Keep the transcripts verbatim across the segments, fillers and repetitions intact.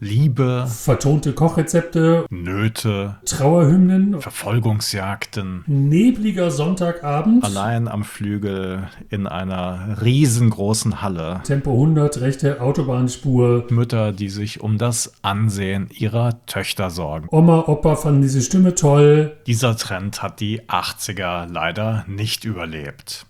Liebe, vertonte Kochrezepte, Nöte, Trauerhymnen, Verfolgungsjagden, nebliger Sonntagabend, allein am Flügel in einer riesengroßen Halle, Tempo hundert, rechte Autobahnspur, Mütter, die sich um das Ansehen ihrer Töchter sorgen. Oma, Opa fanden diese Stimme toll. Dieser Trend hat die achtziger leider nicht überlebt.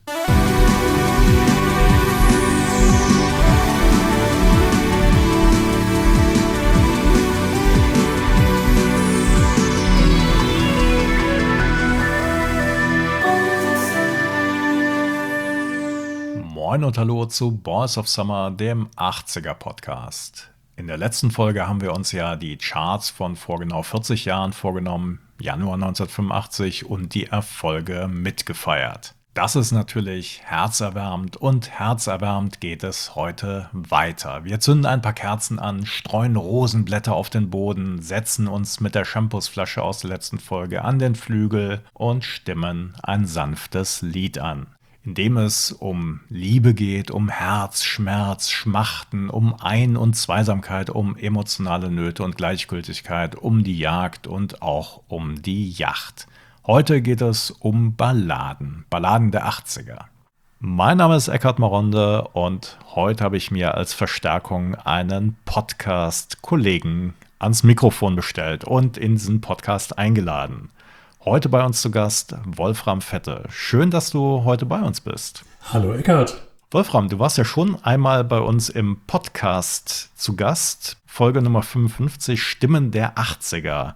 Moin und hallo zu Boys of Summer, dem achtziger-Podcast. In der letzten Folge haben wir uns ja die Charts von vor genau vierzig Jahren vorgenommen, Januar neunzehnhundertfünfundachtzig, und die Erfolge mitgefeiert. Das ist natürlich herzerwärmend und herzerwärmend geht es heute weiter. Wir zünden ein paar Kerzen an, streuen Rosenblätter auf den Boden, setzen uns mit der Shampoosflasche aus der letzten Folge an den Flügel und stimmen ein sanftes Lied an, in dem es um Liebe geht, um Herz, Schmerz, Schmachten, um Ein- und Zweisamkeit, um emotionale Nöte und Gleichgültigkeit, um die Jagd und auch um die Yacht. Heute geht es um Balladen, Balladen der achtziger. Mein Name ist Eckhard Maronde und heute habe ich mir als Verstärkung einen Podcast-Kollegen ans Mikrofon bestellt und in diesen Podcast eingeladen. Heute bei uns zu Gast Wolfram Vettel. Schön, dass du heute bei uns bist. Hallo Eckhard. Wolfram, du warst ja schon einmal bei uns im Podcast zu Gast. Folge Nummer fünfundfünfzig, Stimmen der achtziger.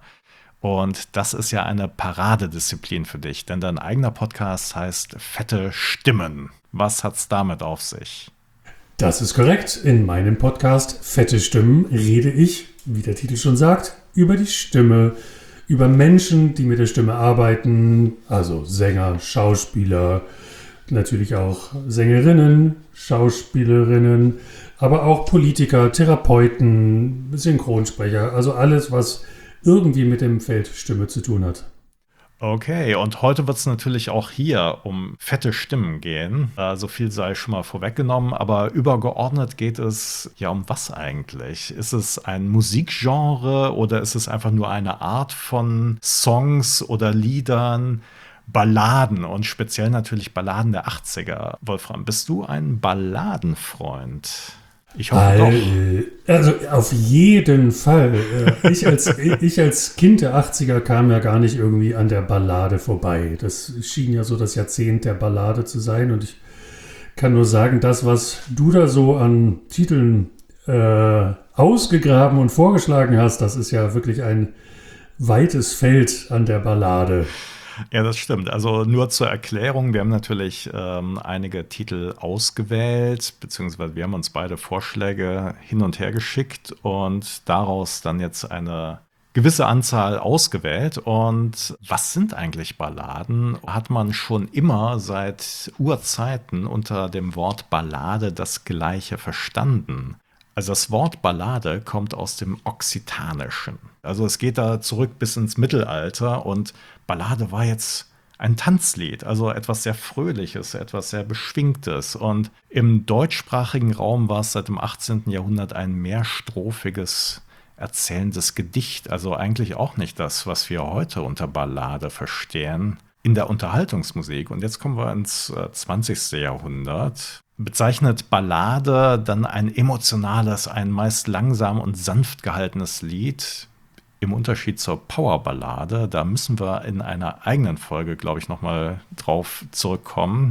Und das ist ja eine Paradedisziplin für dich, denn dein eigener Podcast heißt Fette Stimmen. Was hat's damit auf sich? Das ist korrekt. In meinem Podcast Fette Stimmen rede ich, wie der Titel schon sagt, über die Stimme, über Menschen, die mit der Stimme arbeiten, also Sänger, Schauspieler, natürlich auch Sängerinnen, Schauspielerinnen, aber auch Politiker, Therapeuten, Synchronsprecher, also alles, was irgendwie mit dem Feld Stimme zu tun hat. Okay, und heute wird es natürlich auch hier um fette Stimmen gehen. Äh, so viel sei schon mal vorweggenommen, aber übergeordnet geht es ja um was eigentlich? Ist es ein Musikgenre oder ist es einfach nur eine Art von Songs oder Liedern? Balladen und speziell natürlich Balladen der achtziger. Wolfram, bist du ein Balladenfreund? Ich hoffe All, doch. Also auf jeden Fall. Ich als, ich als Kind der achtziger kam ja gar nicht irgendwie an der Ballade vorbei. Das schien ja so das Jahrzehnt der Ballade zu sein. Und ich kann nur sagen, das, was du da so an Titeln äh, ausgegraben und vorgeschlagen hast, das ist ja wirklich ein weites Feld an der Ballade. Ja, das stimmt. Also nur zur Erklärung, wir haben natürlich ähm, einige Titel ausgewählt, beziehungsweise wir haben uns beide Vorschläge hin und her geschickt und daraus dann jetzt eine gewisse Anzahl ausgewählt. Und was sind eigentlich Balladen? Hat man schon immer seit Urzeiten unter dem Wort Ballade das Gleiche verstanden? Also das Wort Ballade kommt aus dem Okzitanischen. Also es geht da zurück bis ins Mittelalter und Ballade war jetzt ein Tanzlied, also etwas sehr Fröhliches, etwas sehr Beschwingtes. Und im deutschsprachigen Raum war es seit dem achtzehnten Jahrhundert ein mehrstrophiges, erzählendes Gedicht. Also eigentlich auch nicht das, was wir heute unter Ballade verstehen. In der Unterhaltungsmusik, und jetzt kommen wir ins zwanzigsten Jahrhundert, bezeichnet Ballade dann ein emotionales, ein meist langsam und sanft gehaltenes Lied. Im Unterschied zur Powerballade, da müssen wir in einer eigenen Folge, glaube ich, nochmal drauf zurückkommen.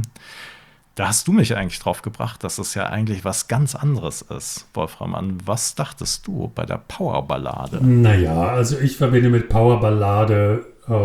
Da hast du mich eigentlich drauf gebracht, dass es ja eigentlich was ganz anderes ist. Wolfram, an was dachtest du bei der Powerballade? Naja, also ich verbinde mit Powerballade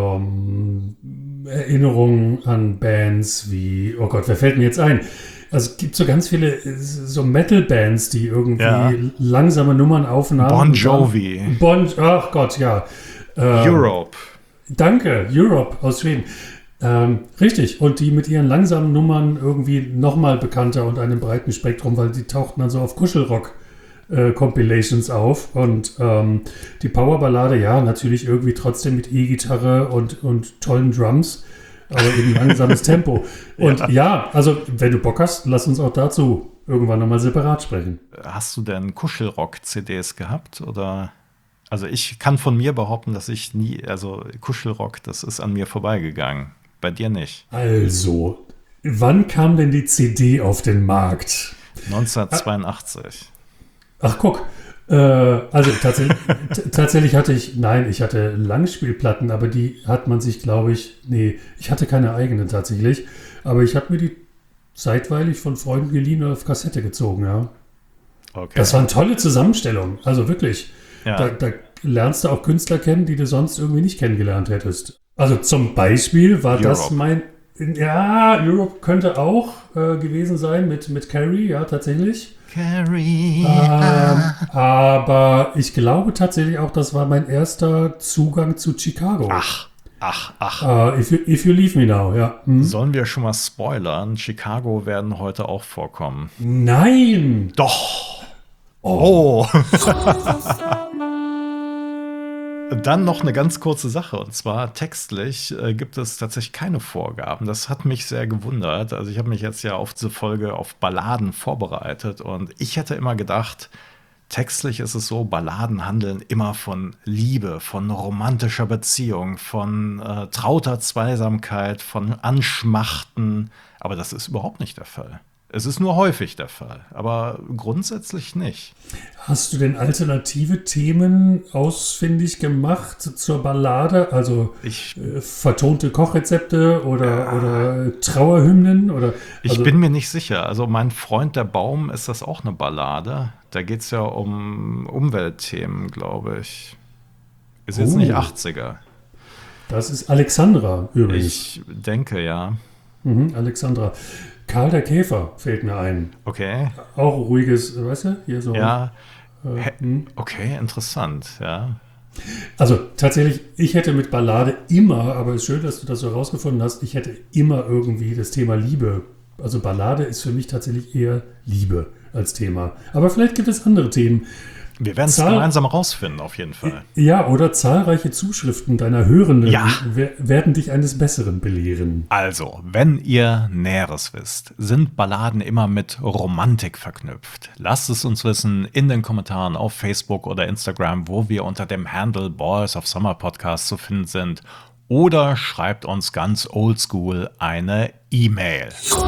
ähm, Erinnerungen an Bands wie, oh Gott, wer fällt mir jetzt ein? Also es gibt so ganz viele so Metal-Bands, die irgendwie ja. langsame Nummern aufnahmen. Bon Jovi. Bon, ach Gott, ja. Ähm, Europe. Danke, Europe aus Schweden. Ähm, richtig, und die mit ihren langsamen Nummern irgendwie nochmal bekannter und einem breiten Spektrum, weil die tauchten dann so auf Kuschelrock-Compilations äh, auf. Und ähm, die Powerballade, ja, natürlich irgendwie trotzdem mit E-Gitarre und, und tollen Drums. Aber eben langsames Tempo. Und ja. ja, also wenn du Bock hast, lass uns auch dazu irgendwann nochmal separat sprechen. Hast du denn Kuschelrock-C Ds gehabt? Oder? Also ich kann von mir behaupten, dass ich nie, also Kuschelrock, das ist an mir vorbeigegangen. Bei dir nicht. Also, wann kam denn die C D auf den Markt? neunzehnhundertzweiundachtzig. Ach, guck. Äh, also tatsächlich, t- tatsächlich hatte ich, nein, ich hatte Langspielplatten, aber die hat man sich, glaube ich, nee, ich hatte keine eigenen tatsächlich, aber ich habe mir die zeitweilig von Freunden geliehen oder auf Kassette gezogen, ja. Okay. Das waren tolle Zusammenstellungen, also wirklich. Ja. Da, da lernst du auch Künstler kennen, die du sonst irgendwie nicht kennengelernt hättest. Also zum Beispiel war das Europe. mein, ja, Europe könnte auch äh, gewesen sein mit, mit Carrie, ja, tatsächlich. Carrie. Ähm, aber ich glaube tatsächlich auch, das war mein erster Zugang zu Chicago. Ach, ach, ach. Äh, if, you, if You Leave Me Now, ja. Hm? Sollen wir schon mal spoilern? Chicago werden heute auch vorkommen. Nein! Doch. Oh. Dann noch eine ganz kurze Sache, und zwar textlich äh, gibt es tatsächlich keine Vorgaben. Das hat mich sehr gewundert. Also ich habe mich jetzt ja auf diese Folge auf Balladen vorbereitet und ich hätte immer gedacht, textlich ist es so, Balladen handeln immer von Liebe, von romantischer Beziehung, von äh, trauter Zweisamkeit, von Anschmachten. Aber das ist überhaupt nicht der Fall. Es ist nur häufig der Fall, aber grundsätzlich nicht. Hast du denn alternative Themen ausfindig gemacht zur Ballade? Also Ich, äh, vertonte Kochrezepte oder, Ja. oder Trauerhymnen? Oder, ich also, bin mir nicht sicher. Also mein Freund der Baum, ist das auch eine Ballade? Da geht es ja um Umweltthemen, glaube ich. Ist jetzt Oh. nicht achtziger. das ist Alexandra übrigens. Ich denke, ja. Mhm, Alexandra. Karl der Käfer fällt mir ein. Okay. Auch ruhiges, weißt du, hier so. Ja. Äh, Hä? hm. Okay, interessant, ja. Also tatsächlich, ich hätte mit Ballade immer, aber es ist schön, dass du das so rausgefunden hast, ich hätte immer irgendwie das Thema Liebe. Also Ballade ist für mich tatsächlich eher Liebe als Thema. Aber vielleicht gibt es andere Themen. Wir werden es Zahl- gemeinsam rausfinden, auf jeden Fall. Ja, oder zahlreiche Zuschriften deiner Hörenden Ja. wer- werden dich eines Besseren belehren. Also, wenn ihr Näheres wisst, sind Balladen immer mit Romantik verknüpft? Lasst es uns wissen in den Kommentaren auf Facebook oder Instagram, wo wir unter dem Handle Boys of Summer Podcast zu finden sind. Oder schreibt uns ganz oldschool eine E-Mail.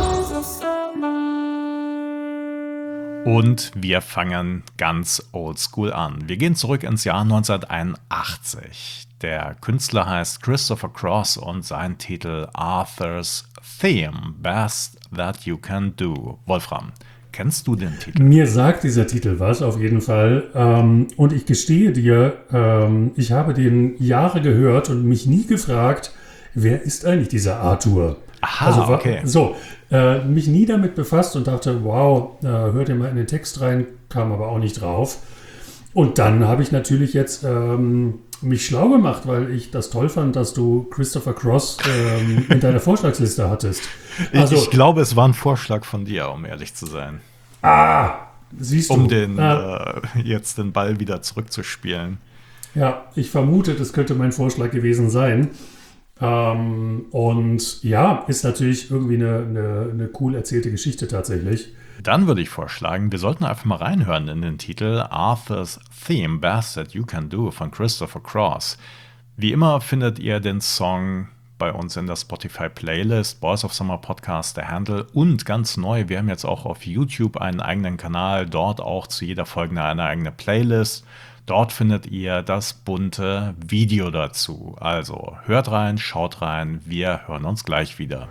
Und wir fangen ganz oldschool an. Wir gehen zurück ins Jahr neunzehnhunderteinundachtzig. Der Künstler heißt Christopher Cross und sein Titel Arthur's Theme, Best That You Can Do. Wolfram, kennst du den Titel? Mir sagt dieser Titel was, auf jeden Fall. Ähm, und ich gestehe dir, ähm, ich habe den Jahre gehört und mich nie gefragt, wer ist eigentlich dieser Arthur? Aha, Also wa- okay. So, äh, mich nie damit befasst und dachte, wow, äh, hört ihr mal in den Text rein, kam aber auch nicht drauf. Und dann habe ich natürlich jetzt ähm, mich schlau gemacht, weil ich das toll fand, dass du Christopher Cross ähm, in deiner Vorschlagsliste hattest. Also, ich, ich glaube, es war ein Vorschlag von dir, um ehrlich zu sein. ah, siehst du. Um den Ah, äh, jetzt den Ball wieder zurückzuspielen. Ja, ich vermute, das könnte mein Vorschlag gewesen sein. Ähm, und ja, ist natürlich irgendwie eine, eine, eine cool erzählte Geschichte tatsächlich. Dann würde ich vorschlagen, wir sollten einfach mal reinhören in den Titel Arthur's Theme, Best That You Can Do von Christopher Cross. Wie immer findet ihr den Song bei uns in der Spotify-Playlist, Boys of Summer Podcast, der Handle. Und ganz neu, wir haben jetzt auch auf YouTube einen eigenen Kanal, dort auch zu jeder Folge eine eigene Playlist. Dort findet ihr das bunte Video dazu. Also hört rein, schaut rein, wir hören uns gleich wieder.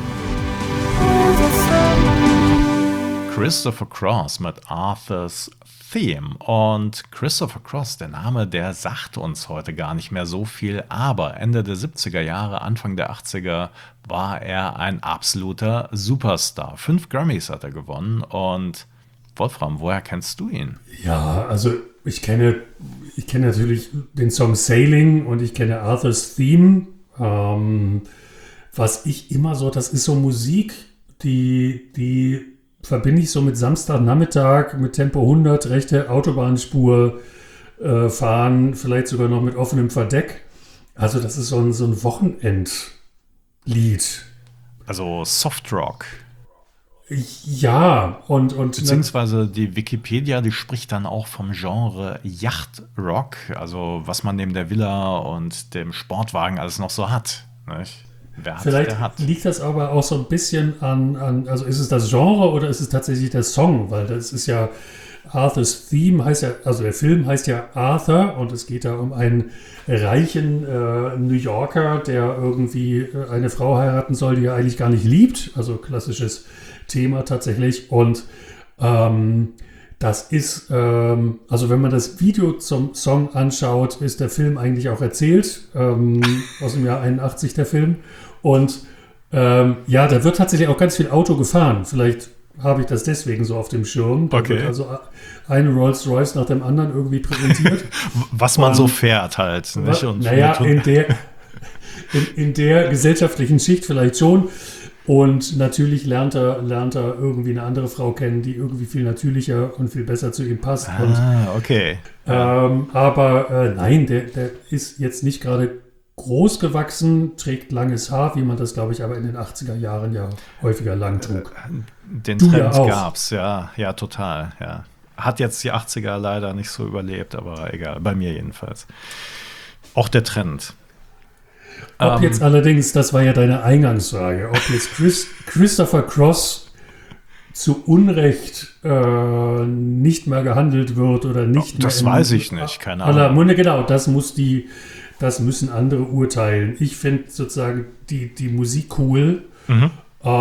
Christopher Cross mit Arthur's Theme. Und Christopher Cross, der Name, der sagt uns heute gar nicht mehr so viel, aber Ende der siebziger Jahre, Anfang der achtziger war er ein absoluter Superstar. Fünf Grammys hat er gewonnen und Wolfram, woher kennst du ihn? Ja, also ich kenne, ich kenne natürlich den Song Sailing und ich kenne Arthur's Theme. Ähm, was ich immer so, das ist so Musik, die, die verbinde ich so mit Samstagnachmittag, mit Tempo hundert, rechte Autobahnspur äh, fahren, vielleicht sogar noch mit offenem Verdeck. Also das ist so ein, so ein Wochenendlied. Also Softrock. Ja, und, und beziehungsweise die Wikipedia, die spricht dann auch vom Genre Yachtrock, also was man neben der Villa und dem Sportwagen alles noch so hat. Nicht? Wer hat, vielleicht der hat. liegt das aber auch so ein bisschen an, an, also ist es das Genre oder ist es tatsächlich der Song? Weil das ist ja, Arthur's Theme heißt ja, also der Film heißt ja Arthur und es geht da um einen reichen äh, New Yorker, der irgendwie eine Frau heiraten soll, die er eigentlich gar nicht liebt. Also klassisches Thema tatsächlich. Und ähm, das ist, ähm, also wenn man das Video zum Song anschaut, ist der Film eigentlich auch erzählt, ähm, aus dem Jahr einundachtzig der Film. Und ähm, ja, da wird tatsächlich auch ganz viel Auto gefahren. Vielleicht habe ich das deswegen so auf dem Schirm. Da Okay. wird also eine Rolls-Royce nach dem anderen irgendwie präsentiert. Was man Und, so fährt halt. Nicht? Und naja, in der, in, in der gesellschaftlichen Schicht vielleicht schon. Und natürlich lernt er, lernt er irgendwie eine andere Frau kennen, die irgendwie viel natürlicher und viel besser zu ihm passt. Ah, und, okay. Ähm, aber äh, nein, der, der ist jetzt nicht gerade groß gewachsen, trägt langes Haar, wie man das, glaube ich, aber in den achtziger Jahren ja häufiger lang trug. Den Du Trend ja auch. gab's, ja, ja, total, ja. Hat jetzt die achtziger leider nicht so überlebt, aber egal, bei mir jedenfalls. Auch der Trend. Ob Ähm, jetzt allerdings, das war ja deine Eingangsfrage, ob jetzt Chris, Christopher Cross zu Unrecht äh, nicht mehr gehandelt wird oder nicht Das mehr. weiß ich nicht, keine aller Ahnung. Munde, genau, das muss die, das müssen andere urteilen. Ich finde sozusagen die, die Musik cool. Mhm.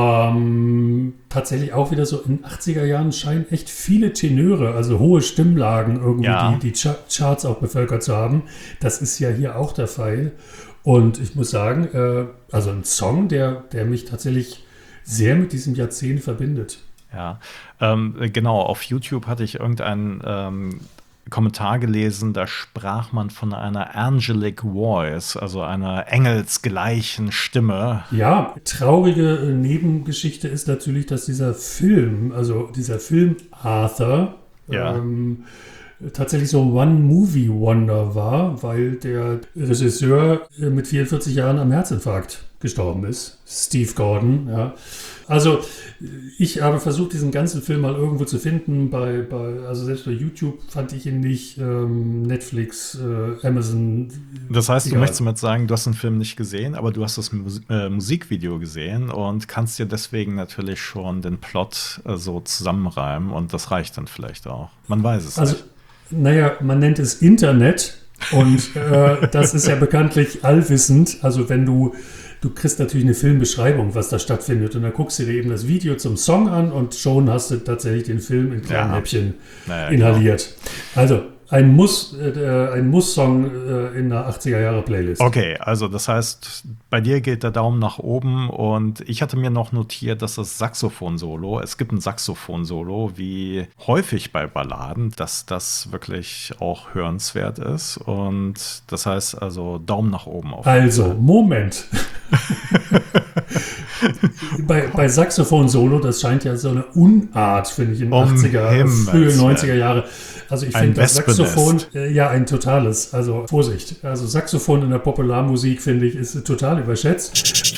Ähm, tatsächlich auch wieder so in den achtziger Jahren scheinen echt viele Tenöre, also hohe Stimmlagen irgendwie Ja. die, die Cha- Charts auch bevölkert zu haben. Das ist ja hier auch der Fall. Und ich muss sagen, äh, also ein Song, der, der mich tatsächlich sehr mit diesem Jahrzehnt verbindet. Ja, ähm, genau, auf YouTube hatte ich irgendeinen ähm, Kommentar gelesen, da sprach man von einer angelic voice, also einer engelsgleichen Stimme. Ja, traurige äh, Nebengeschichte ist natürlich, dass dieser Film, also dieser Film Arthur, Ja. ähm, tatsächlich so ein One-Movie-Wonder war, weil der Regisseur äh, mit vierundvierzig Jahren am Herzinfarkt gestorben ist. Steve Gordon, ja. Also ich habe versucht, diesen ganzen Film mal irgendwo zu finden. Bei, bei, also selbst bei YouTube fand ich ihn nicht. Ähm, Netflix, äh, Amazon. Das heißt, du egal. möchtest damit sagen, du hast den Film nicht gesehen, aber du hast das Mus äh, Musikvideo gesehen und kannst dir deswegen natürlich schon den Plot äh, so zusammenreimen und das reicht dann vielleicht auch. Man weiß es Also, nicht. naja, man nennt es Internet und äh, das ist ja bekanntlich allwissend. Also wenn du, du kriegst natürlich eine Filmbeschreibung, was da stattfindet und dann guckst du dir eben das Video zum Song an und schon hast du tatsächlich den Film in kleinen Ja. Häppchen Naja, inhaliert. Also ein Muss, äh, ein Muss-Song äh, in einer achtziger-Jahre-Playlist. Okay, also das heißt, bei dir geht der Daumen nach oben und ich hatte mir noch notiert, dass das Saxophon-Solo, es gibt ein Saxophon-Solo, wie häufig bei Balladen, dass das wirklich auch hörenswert ist und das heißt also Daumen nach oben auf jeden Also, Fall. Moment. bei, bei Saxophon-Solo, das scheint ja so eine Unart, finde ich, in den Um achtziger, Himmels frühe Willen. neunziger Jahre. Also ich Ein finde das Wespennest. Saxophon, äh, ja, ein totales, also Vorsicht. Also Saxophon in der Popularmusik, finde ich, ist total überschätzt.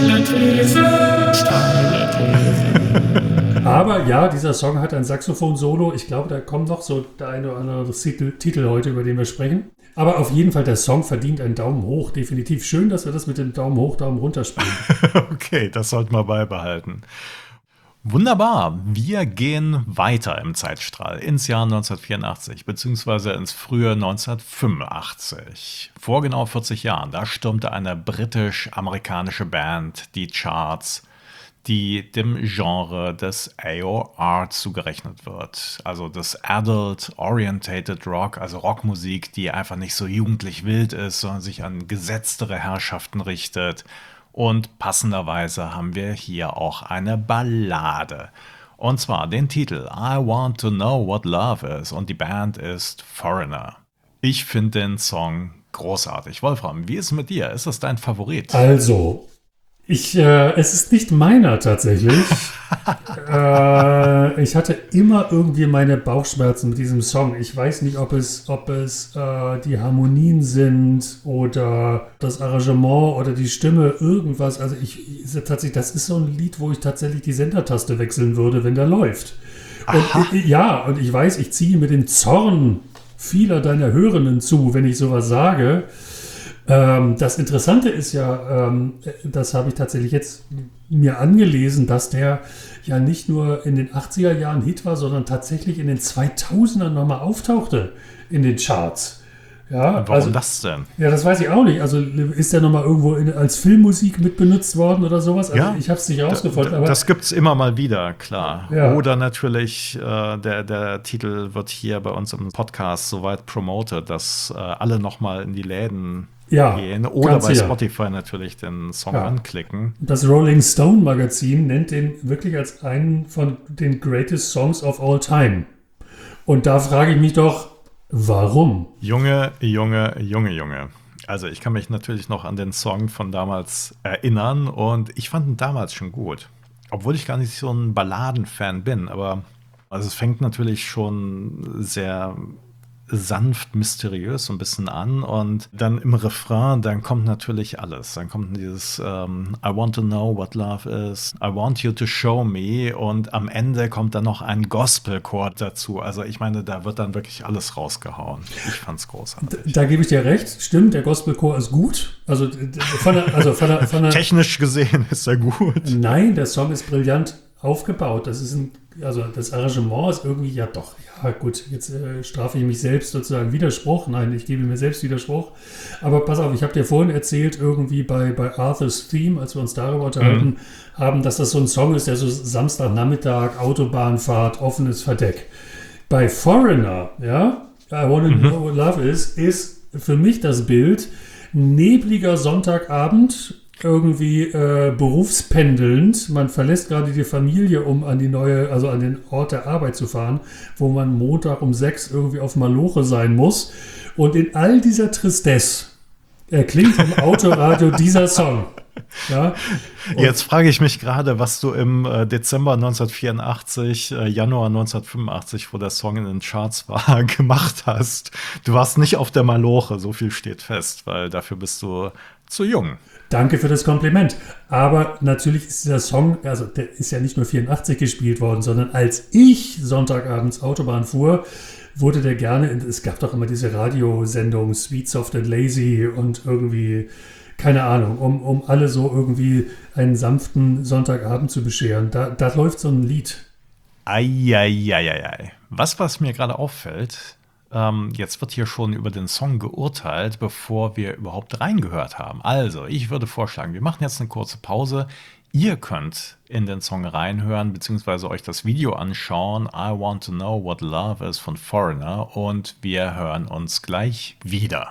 Aber ja, dieser Song hat ein Saxophon-Solo. Ich glaube, da kommt noch so der eine oder andere Titel, Titel heute, über den wir sprechen. Aber auf jeden Fall, der Song verdient einen Daumen hoch. Definitiv schön, dass wir das mit dem Daumen hoch, Daumen runter spielen. Okay, das sollten wir beibehalten. Wunderbar, wir gehen weiter im Zeitstrahl ins Jahr neunzehnhundertvierundachtzig beziehungsweise ins frühe neunzehnhundertfünfundachtzig. Vor genau vierzig Jahren, da stürmte eine britisch-amerikanische Band die Charts, die dem Genre des A O R zugerechnet wird. Also des Adult-Orientated Rock, also Rockmusik, die einfach nicht so jugendlich wild ist, sondern sich an gesetztere Herrschaften richtet. Und passenderweise haben wir hier auch eine Ballade. Und zwar den Titel I Want to Know What Love Is und die Band ist Foreigner. Ich finde den Song großartig. Wolfram, wie ist es mit dir? Ist das dein Favorit? Also, Ich, äh, es ist nicht meiner tatsächlich. äh, ich hatte immer irgendwie meine Bauchschmerzen mit diesem Song. Ich weiß nicht, ob es, ob es äh, die Harmonien sind oder das Arrangement oder die Stimme, irgendwas. Also ich, ich tatsächlich, das ist so ein Lied, wo ich tatsächlich die Sendertaste wechseln würde, wenn der läuft. Und ich, ja, und ich weiß, ich ziehe mit dem Zorn vieler deiner Hörenden zu, wenn ich sowas sage. Ähm, das Interessante ist ja, ähm, das habe ich tatsächlich jetzt mir angelesen, dass der ja nicht nur in den achtziger Jahren Hit war, sondern tatsächlich in den zweitausendern nochmal auftauchte in den Charts. Ja, Warum also, das denn? Ja, das weiß ich auch nicht. Also ist der nochmal irgendwo in, als Filmmusik mit benutzt worden oder sowas? Also Ja, ich habe es nicht rausgefunden. Da, aber das gibt es immer mal wieder, klar. Ja. Oder natürlich, äh, der, der Titel wird hier bei uns im Podcast soweit promotet, dass äh, alle nochmal in die Läden ja, gehen oder ganz bei sicher. Spotify natürlich den Song Ja. anklicken. Das Rolling Stone Magazin nennt den wirklich als einen von den greatest songs of all time. Und da frage ich mich doch, warum? Junge, Junge, Junge, Junge. Also ich kann mich natürlich noch an den Song von damals erinnern und ich fand ihn damals schon gut. Obwohl ich gar nicht so ein Balladenfan bin, aber also es fängt natürlich schon sehr sanft, mysteriös so ein bisschen an und dann im Refrain, dann kommt natürlich alles. Dann kommt dieses ähm, I want to know what love is, I want you to show me und am Ende kommt dann noch ein Gospelchor dazu. Also ich meine, da wird dann wirklich alles rausgehauen. Ich fand's großartig. Da, da gebe ich dir recht, stimmt, der Gospelchor ist gut. Also von der, also von der, von der Technisch gesehen ist er gut. Nein, der Song ist brillant aufgebaut. Das ist ein, also das Arrangement ist irgendwie, ja doch, ja gut, jetzt äh, strafe ich mich selbst sozusagen Widerspruch. Nein, ich gebe mir selbst Widerspruch. Aber pass auf, ich habe dir vorhin erzählt, irgendwie bei, bei Arthur's Theme, als wir uns darüber unterhalten mhm. haben, dass das so ein Song ist, der so Samstagnachmittag, Autobahnfahrt, offenes Verdeck. Bei Foreigner, ja, I Wanna mhm. Know What Love Is, ist für mich das Bild nebliger Sonntagabend, irgendwie äh, berufspendelnd. Man verlässt gerade die Familie, um an die neue, also an den Ort der Arbeit zu fahren, wo man Montag um sechs irgendwie auf Maloche sein muss. Und in all dieser Tristesse erklingt im Autoradio dieser Song. Ja? Jetzt frage ich mich gerade, was du im äh, Dezember neunzehnhundertvierundachtzig, äh, Januar neunzehnhundertfünfundachtzig, wo der Song in den Charts war, gemacht hast. Du warst nicht auf der Maloche, so viel steht fest, weil dafür bist du zu jung. Danke für das Kompliment. Aber natürlich ist dieser Song, also der ist ja nicht nur vierundachtzig gespielt worden, sondern als ich Sonntagabends Autobahn fuhr, wurde der gerne, es gab doch immer diese Radiosendung Sweet, Soft and Lazy und irgendwie, keine Ahnung, um, um alle so irgendwie einen sanften Sonntagabend zu bescheren. Da, da läuft so ein Lied. Eieieiei. Was, was mir gerade auffällt, ähm, jetzt wird hier schon über den Song geurteilt, bevor wir überhaupt reingehört haben. Also, ich würde vorschlagen, wir machen jetzt eine kurze Pause. Ihr könnt in den Song reinhören, beziehungsweise euch das Video anschauen. I Want to Know What Love Is von Foreigner. Und wir hören uns gleich wieder.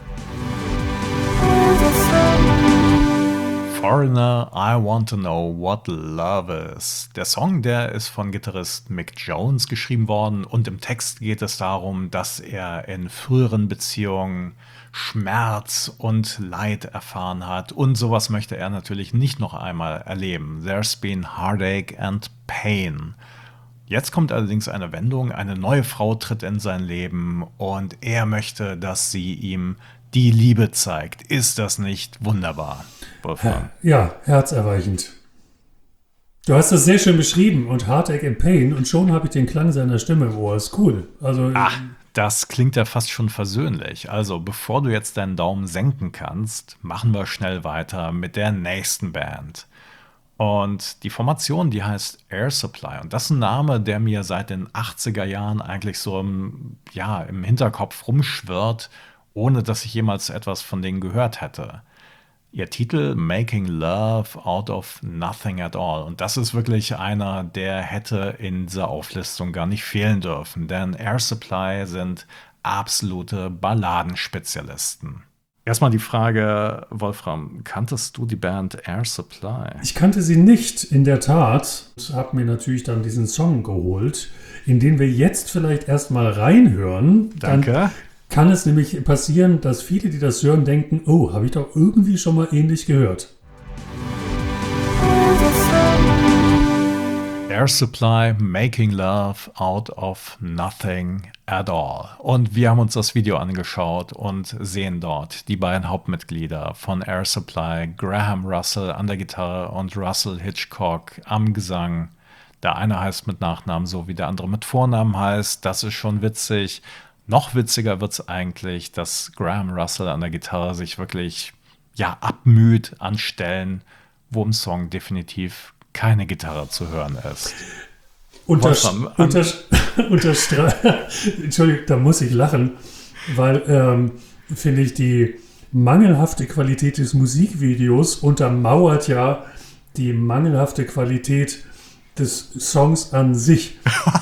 Foreigner, I Want to Know What Love Is. Der Song, der ist von Gitarrist Mick Jones geschrieben worden und im Text geht es darum, dass er in früheren Beziehungen Schmerz und Leid erfahren hat und sowas möchte er natürlich nicht noch einmal erleben. There's been heartache and pain. Jetzt kommt allerdings eine Wendung, eine neue Frau tritt in sein Leben und er möchte, dass sie ihm die Liebe zeigt. Ist das nicht wunderbar, Wolfgang? Ja, herzerweichend. Du hast das sehr schön beschrieben und Heartache and Pain und schon habe ich den Klang seiner Stimme im Ohr. Ist cool. Also, Ach, das klingt ja fast schon versöhnlich. Also, bevor du jetzt deinen Daumen senken kannst, machen wir schnell weiter mit der nächsten Band. Und die Formation, die heißt Air Supply. Und das ist ein Name, der mir seit den achtziger Jahren eigentlich so im, ja, im Hinterkopf rumschwirrt, ohne dass ich jemals etwas von denen gehört hätte. Ihr Titel Making Love Out of Nothing at All. Und das ist wirklich einer, der hätte in dieser Auflistung gar nicht fehlen dürfen. Denn Air Supply sind absolute Balladenspezialisten. Erstmal die Frage, Wolfram, kanntest du die Band Air Supply? Ich kannte sie nicht, in der Tat. Ich habe mir natürlich dann diesen Song geholt, in den wir jetzt vielleicht erstmal reinhören. Danke. Dann kann es nämlich passieren, dass viele, die das hören, denken, oh, habe ich doch irgendwie schon mal ähnlich gehört. Air Supply, Making Love Out of Nothing at All. Und wir haben uns das Video angeschaut und sehen dort die beiden Hauptmitglieder von Air Supply, Graham Russell an der Gitarre und Russell Hitchcock am Gesang. Der eine heißt mit Nachnamen so, wie der andere mit Vornamen heißt. Das ist schon witzig. Noch witziger wird es eigentlich, dass Graham Russell an der Gitarre sich wirklich ja, abmüht an Stellen, wo im Song definitiv keine Gitarre zu hören ist. Unters- unters- unterstra- Entschuldigung, da muss ich lachen, weil, ähm, finde ich, die mangelhafte Qualität des Musikvideos untermauert ja die mangelhafte Qualität des Songs an sich.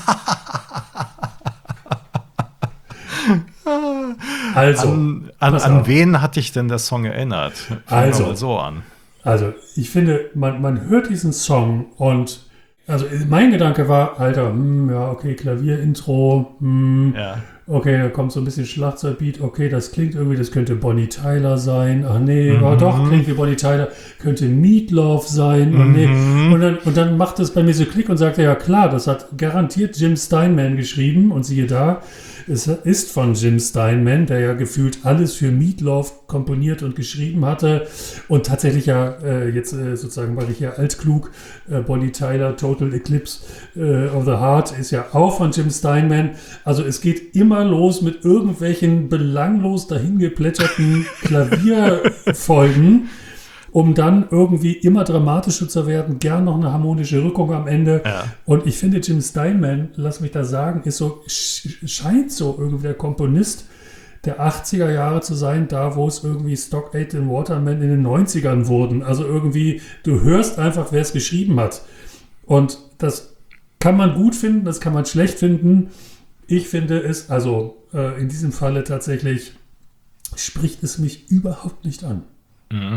Also, an, an, an wen hat dich denn der Song erinnert? Fangen also, wir mal so an. Also, ich finde, man, man hört diesen Song und also mein Gedanke war, Alter, hm, ja, okay, Klavierintro, hm, Ja. okay, da kommt so ein bisschen Schlagzeugbeat, okay, das klingt irgendwie, das könnte Bonnie Tyler sein, ach nee, Mhm. oh, doch, klingt wie Bonnie Tyler, könnte Meat Loaf sein, oh nee, Mhm. und dann, und dann macht es bei mir so Klick und sagt, ja klar, das hat garantiert Jim Steinman geschrieben und siehe da, es ist von Jim Steinman, der ja gefühlt alles für Meat Loaf komponiert und geschrieben hatte und tatsächlich ja, äh, jetzt äh, sozusagen war ich ja altklug, äh, Bonnie Tyler, Total Eclipse äh, of the Heart ist ja auch von Jim Steinman, also es geht immer los mit irgendwelchen belanglos dahingeplätscherten Klavierfolgen, um dann irgendwie immer dramatischer zu werden, gern noch eine harmonische Rückung am Ende. Ja. Und ich finde, Jim Steinman, lass mich da sagen, ist so, sch- scheint so irgendwie der Komponist der achtziger Jahre zu sein, da wo es irgendwie Stock Aitken Waterman in den neunzigern wurden. Also irgendwie, du hörst einfach, wer es geschrieben hat. Und das kann man gut finden, das kann man schlecht finden. Ich finde es, also äh, in diesem Falle tatsächlich, spricht es mich überhaupt nicht an. Mhm.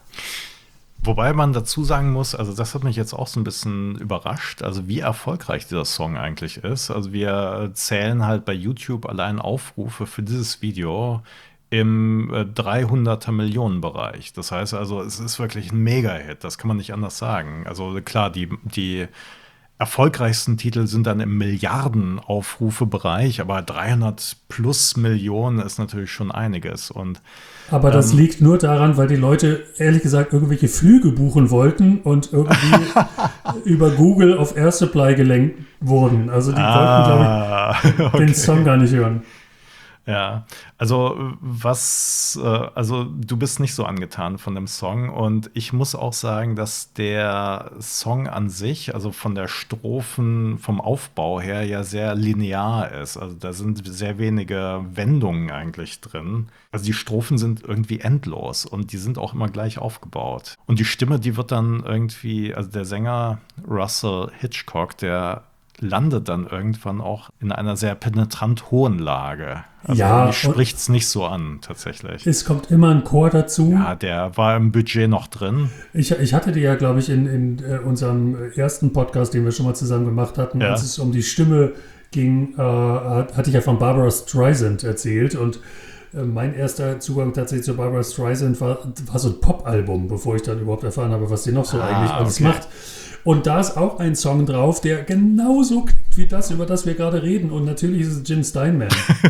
Wobei man dazu sagen muss, also das hat mich jetzt auch so ein bisschen überrascht, also wie erfolgreich dieser Song eigentlich ist. Also wir zählen halt bei YouTube allein Aufrufe für dieses Video im äh, dreihunderter Millionen Bereich. Das heißt also, es ist wirklich ein Mega-Hit, das kann man nicht anders sagen. Also klar, die, die erfolgreichsten Titel sind dann im Milliarden-Aufrufe-Bereich, aber dreihundert plus Millionen ist natürlich schon einiges. Und Aber das Ähm. liegt nur daran, weil die Leute, ehrlich gesagt, irgendwelche Flüge buchen wollten und irgendwie über Google auf Air Supply gelenkt wurden. Also die wollten, glaube ah, ich, den okay. Song gar nicht hören. Ja, also was, äh, also du bist nicht so angetan von dem Song und ich muss auch sagen, dass der Song an sich, also von der Strophen, vom Aufbau her ja sehr linear ist. Also da sind sehr wenige Wendungen eigentlich drin. Also die Strophen sind irgendwie endlos und die sind auch immer gleich aufgebaut. Und die Stimme, die wird dann irgendwie, also der Sänger Russell Hitchcock, der landet dann irgendwann auch in einer sehr penetrant hohen Lage. Also Ja, mich spricht es nicht so an, tatsächlich. Es kommt immer ein Chor dazu. Ja, der war im Budget noch drin. Ich, ich hatte dir ja, glaube ich, in, in äh, unserem ersten Podcast, den wir schon mal zusammen gemacht hatten, Ja. als es um die Stimme ging, äh, hat- hatte ich ja von Barbara Streisand erzählt. Und äh, mein erster Zugang tatsächlich zu Barbara Streisand war, war so ein Pop-Album, bevor ich dann überhaupt erfahren habe, was sie noch so Ah, eigentlich alles okay. macht. Und da ist auch ein Song drauf, der genauso klingt wie das, über das wir gerade reden. Und natürlich ist es Jim Steinman.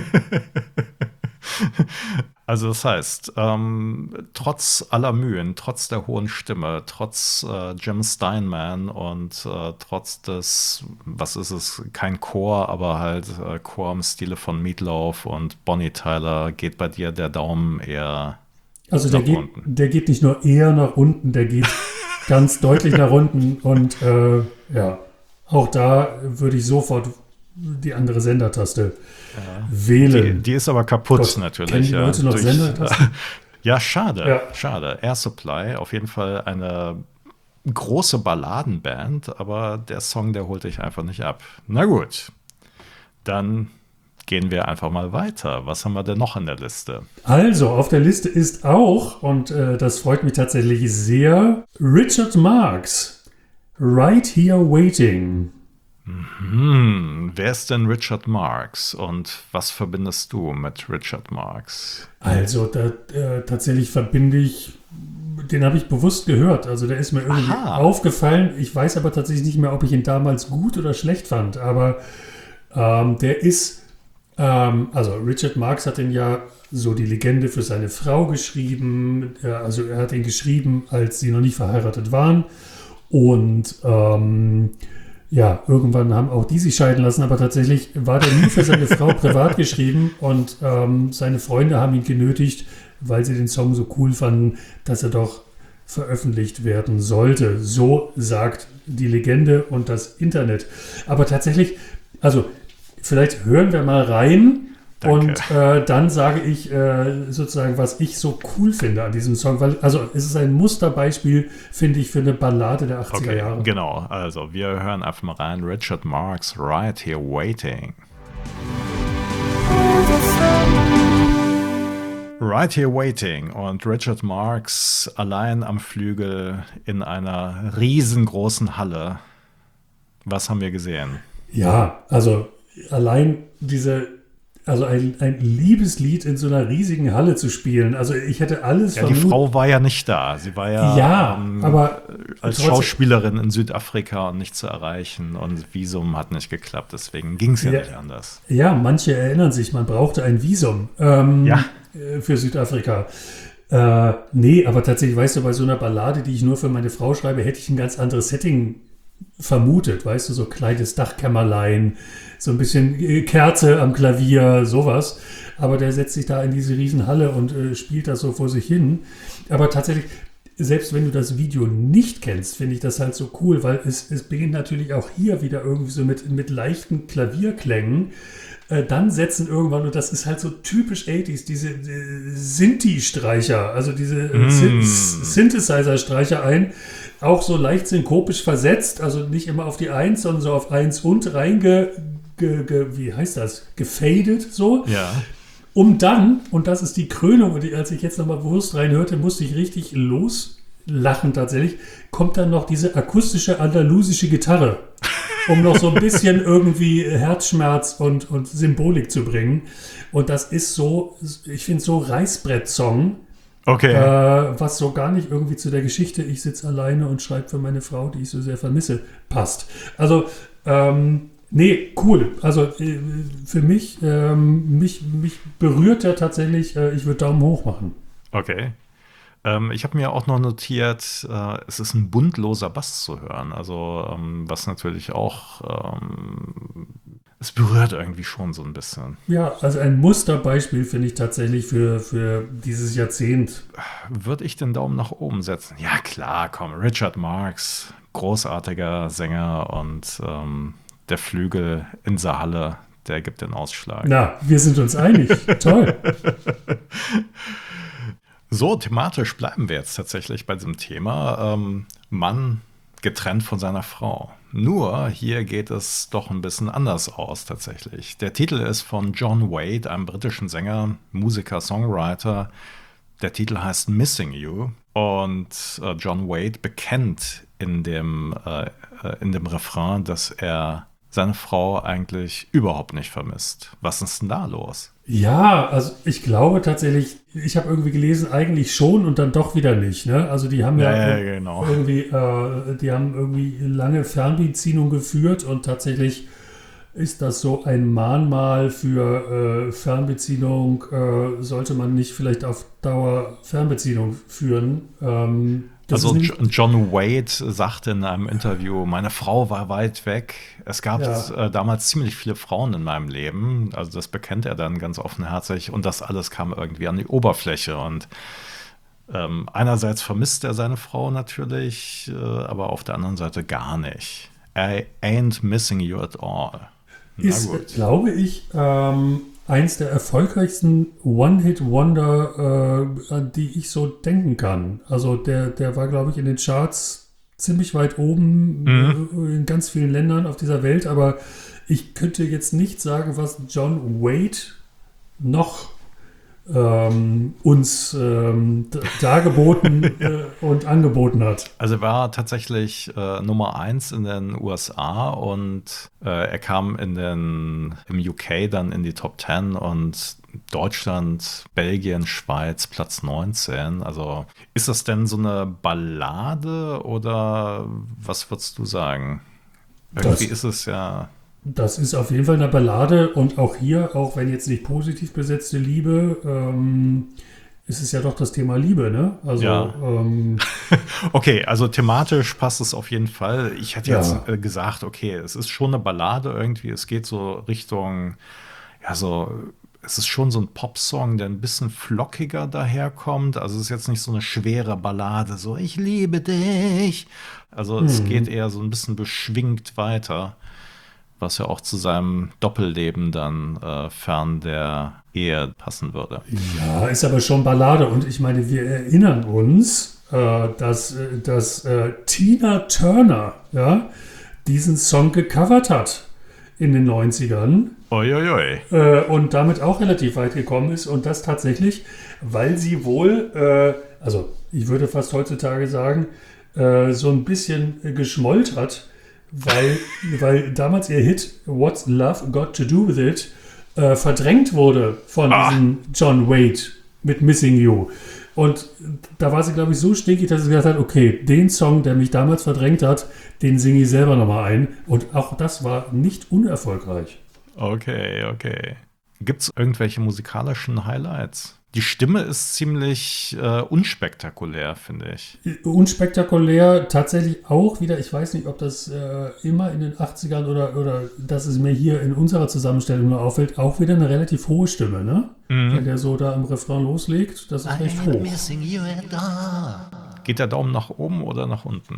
Also das heißt, ähm, trotz aller Mühen, trotz der hohen Stimme, trotz äh, Jim Steinman und äh, trotz des, was ist es, kein Chor, aber halt äh, Chor im Stile von Meat Loaf und Bonnie Tyler, geht bei dir der Daumen eher Also der nach geht, unten. der geht nicht nur eher nach unten, der geht ganz deutlich nach unten. Und äh, ja, auch da würde ich sofort die andere Sendertaste Die, wählen. die ist aber kaputt Gott, natürlich. kennen die ja, Leute noch durch- Sendertasten? Ja, schade, Ja. schade. Air Supply, auf jeden Fall eine große Balladenband, aber der Song, der holt dich einfach nicht ab. Na gut, dann gehen wir einfach mal weiter. Was haben wir denn noch in der Liste? Also, auf der Liste ist auch, und äh, das freut mich tatsächlich sehr, Richard Marx, Right Here Waiting. Hm, wer ist denn Richard Marx und was verbindest du mit Richard Marx? Also, da, äh, tatsächlich verbinde ich den habe ich bewusst gehört. Also der ist mir irgendwie Aha. aufgefallen. Ich weiß aber tatsächlich nicht mehr, ob ich ihn damals gut oder schlecht fand. Aber ähm, der ist, ähm, also Richard Marx hat ihn ja so die Legende für seine Frau geschrieben. Ja, also er hat ihn geschrieben, als sie noch nicht verheiratet waren. Und ähm, ja, irgendwann haben auch die sich scheiden lassen, aber tatsächlich war der nie für seine Frau privat geschrieben und ähm, seine Freunde haben ihn genötigt, weil sie den Song so cool fanden, dass er doch veröffentlicht werden sollte. So sagt die Legende und das Internet. Aber tatsächlich, also vielleicht hören wir mal rein. Danke. Und äh, dann sage ich äh, sozusagen, was ich so cool finde an diesem Song. Weil, also es ist ein Musterbeispiel, finde ich, für eine Ballade der achtziger Okay, Jahre. genau. Also wir hören einfach mal rein. Richard Marx, Right Here Waiting. Right Here Waiting und Richard Marx allein am Flügel in einer riesengroßen Halle. Was haben wir gesehen? Ja, also allein diese... Also ein, ein Liebeslied in so einer riesigen Halle zu spielen. Also ich hätte alles Ja, die vermutet. Frau war ja nicht da. Sie war ja, Ja, ähm, aber als trotzdem- Schauspielerin in Südafrika und nicht zu erreichen. Und Visum hat nicht geklappt, deswegen ging es ja, Ja. nicht anders. Ja, manche erinnern sich, man brauchte ein Visum ähm, Ja. äh, für Südafrika. Äh, nee, aber tatsächlich, weißt du, bei so einer Ballade, die ich nur für meine Frau schreibe, hätte ich ein ganz anderes Setting vermutet. Weißt du, so kleines Dachkämmerlein, so ein bisschen äh, Kerze am Klavier, sowas. Aber der setzt sich da in diese Riesenhalle und äh, spielt das so vor sich hin. Aber tatsächlich, selbst wenn du das Video nicht kennst, finde ich das halt so cool, weil es, es beginnt natürlich auch hier wieder irgendwie so mit, mit leichten Klavierklängen. Äh, dann setzen irgendwann, und das ist halt so typisch achtziger, diese äh, Sinti-Streicher, also diese äh, Mm. Syn- Synthesizer-Streicher ein. Auch so leicht synkopisch versetzt, also nicht immer auf die Eins, sondern so auf Eins und reinge, ge, ge, wie heißt das, gefadet so. Ja. Um dann, und das ist die Krönung, und die, als ich jetzt nochmal bewusst reinhörte, musste ich richtig loslachen tatsächlich, kommt dann noch diese akustische andalusische Gitarre, um noch so ein bisschen irgendwie Herzschmerz und, und Symbolik zu bringen. Und das ist so, ich finde so Reißbrett-Song, Okay. äh, was so gar nicht irgendwie zu der Geschichte, ich sitze alleine und schreibe für meine Frau, die ich so sehr vermisse, passt. Also, ähm, nee, cool. Also äh, für mich, ähm, mich, mich berührt er tatsächlich, äh, ich würde Daumen hoch machen. Okay. Ähm, ich habe mir auch noch notiert, äh, es ist ein buntloser Bass zu hören. Also, ähm, was natürlich auch, ähm, es berührt irgendwie schon so ein bisschen. Ja, also ein Musterbeispiel finde ich tatsächlich für, für dieses Jahrzehnt. Würde ich den Daumen nach oben setzen? Ja, klar, komm. Richard Marx, großartiger Sänger und ähm, der Flügel in der Halle, der gibt den Ausschlag. Na, wir sind uns einig. Toll. So, thematisch bleiben wir jetzt tatsächlich bei diesem Thema. Ähm, Mann getrennt von seiner Frau. Nur hier geht es doch ein bisschen anders aus tatsächlich. Der Titel ist von John Wade, einem britischen Sänger, Musiker, Songwriter. Der Titel heißt Missing You und äh, John Wade bekennt in dem, äh, in dem Refrain, dass er seine Frau eigentlich überhaupt nicht vermisst. Was ist denn da los? Ja, also ich glaube tatsächlich, ich habe irgendwie gelesen, eigentlich schon und dann doch wieder nicht. Ne? Also die haben ja, Ja, ja, genau. irgendwie, äh, die haben irgendwie lange Fernbeziehung geführt und tatsächlich ist das so ein Mahnmal für äh, Fernbeziehung, äh, sollte man nicht vielleicht auf Dauer Fernbeziehung führen. Ähm, das Also ist Jo- John Wade sagte in einem Interview, meine Frau war weit weg. Es gab Ja. äh, damals ziemlich viele Frauen in meinem Leben. Also das bekennt er dann ganz offenherzig. Und das alles kam irgendwie an die Oberfläche. Und ähm, einerseits vermisst er seine Frau natürlich, äh, aber auf der anderen Seite gar nicht. I ain't missing you at all. Na ist, gut. glaube ich, ähm, eins der erfolgreichsten One-Hit-Wonder, äh, an die ich so denken kann. Also der, der war, glaube ich, in den Charts ziemlich weit oben Mhm. äh, in ganz vielen Ländern auf dieser Welt, aber ich könnte jetzt nicht sagen, was John Wade noch ähm, uns ähm, dargeboten äh, und angeboten hat. Also er war tatsächlich äh, Nummer eins in den U S A und äh, er kam in den, im U K dann in die Top zehn und Deutschland, Belgien, Schweiz Platz neunzehn. Also ist das denn so eine Ballade oder was würdest du sagen? Irgendwie Das- ist es ja... Das ist auf jeden Fall eine Ballade und auch hier, auch wenn jetzt nicht positiv besetzte Liebe, ähm, ist es ja doch das Thema Liebe, ne? Also, Ja. ähm, Okay, also thematisch passt es auf jeden Fall. Ich hätte Ja. jetzt äh, gesagt, okay, es ist schon eine Ballade irgendwie. Es geht so Richtung, ja, so, es ist schon so ein Popsong, der ein bisschen flockiger daherkommt. Also es ist jetzt nicht so eine schwere Ballade, so ich liebe dich. Also es Mhm. geht eher so ein bisschen beschwingt weiter, was ja auch zu seinem Doppelleben dann äh, fern der Ehe passen würde. ja, ist aber schon Ballade und ich meine, wir erinnern uns, äh, dass, äh, dass äh, Tina Turner, ja, diesen Song gecovert hat in den neunzigern. Uiuiui. Äh, und damit auch relativ weit gekommen ist und das tatsächlich, weil sie wohl, äh, also ich würde fast heutzutage sagen, äh, so ein bisschen äh, geschmollt hat, weil, weil damals ihr Hit What's Love Got to Do With It äh, verdrängt wurde von Ah. diesem John Wade mit Missing You. Und da war sie, glaube ich, so stinkig, dass sie gesagt hat, okay, den Song, der mich damals verdrängt hat, den singe ich selber nochmal ein. Und auch das war nicht unerfolgreich. Okay, okay. Gibt es irgendwelche musikalischen Highlights? Die Stimme ist ziemlich äh, unspektakulär, finde ich. Unspektakulär, tatsächlich auch wieder, ich weiß nicht, ob das äh, immer in den achtzigern oder, oder dass es mir hier in unserer Zusammenstellung nur auffällt, auch wieder eine relativ hohe Stimme, ne? Wenn der so da im Refrain loslegt, das ist recht hoch. Geht der Daumen nach oben oder nach unten?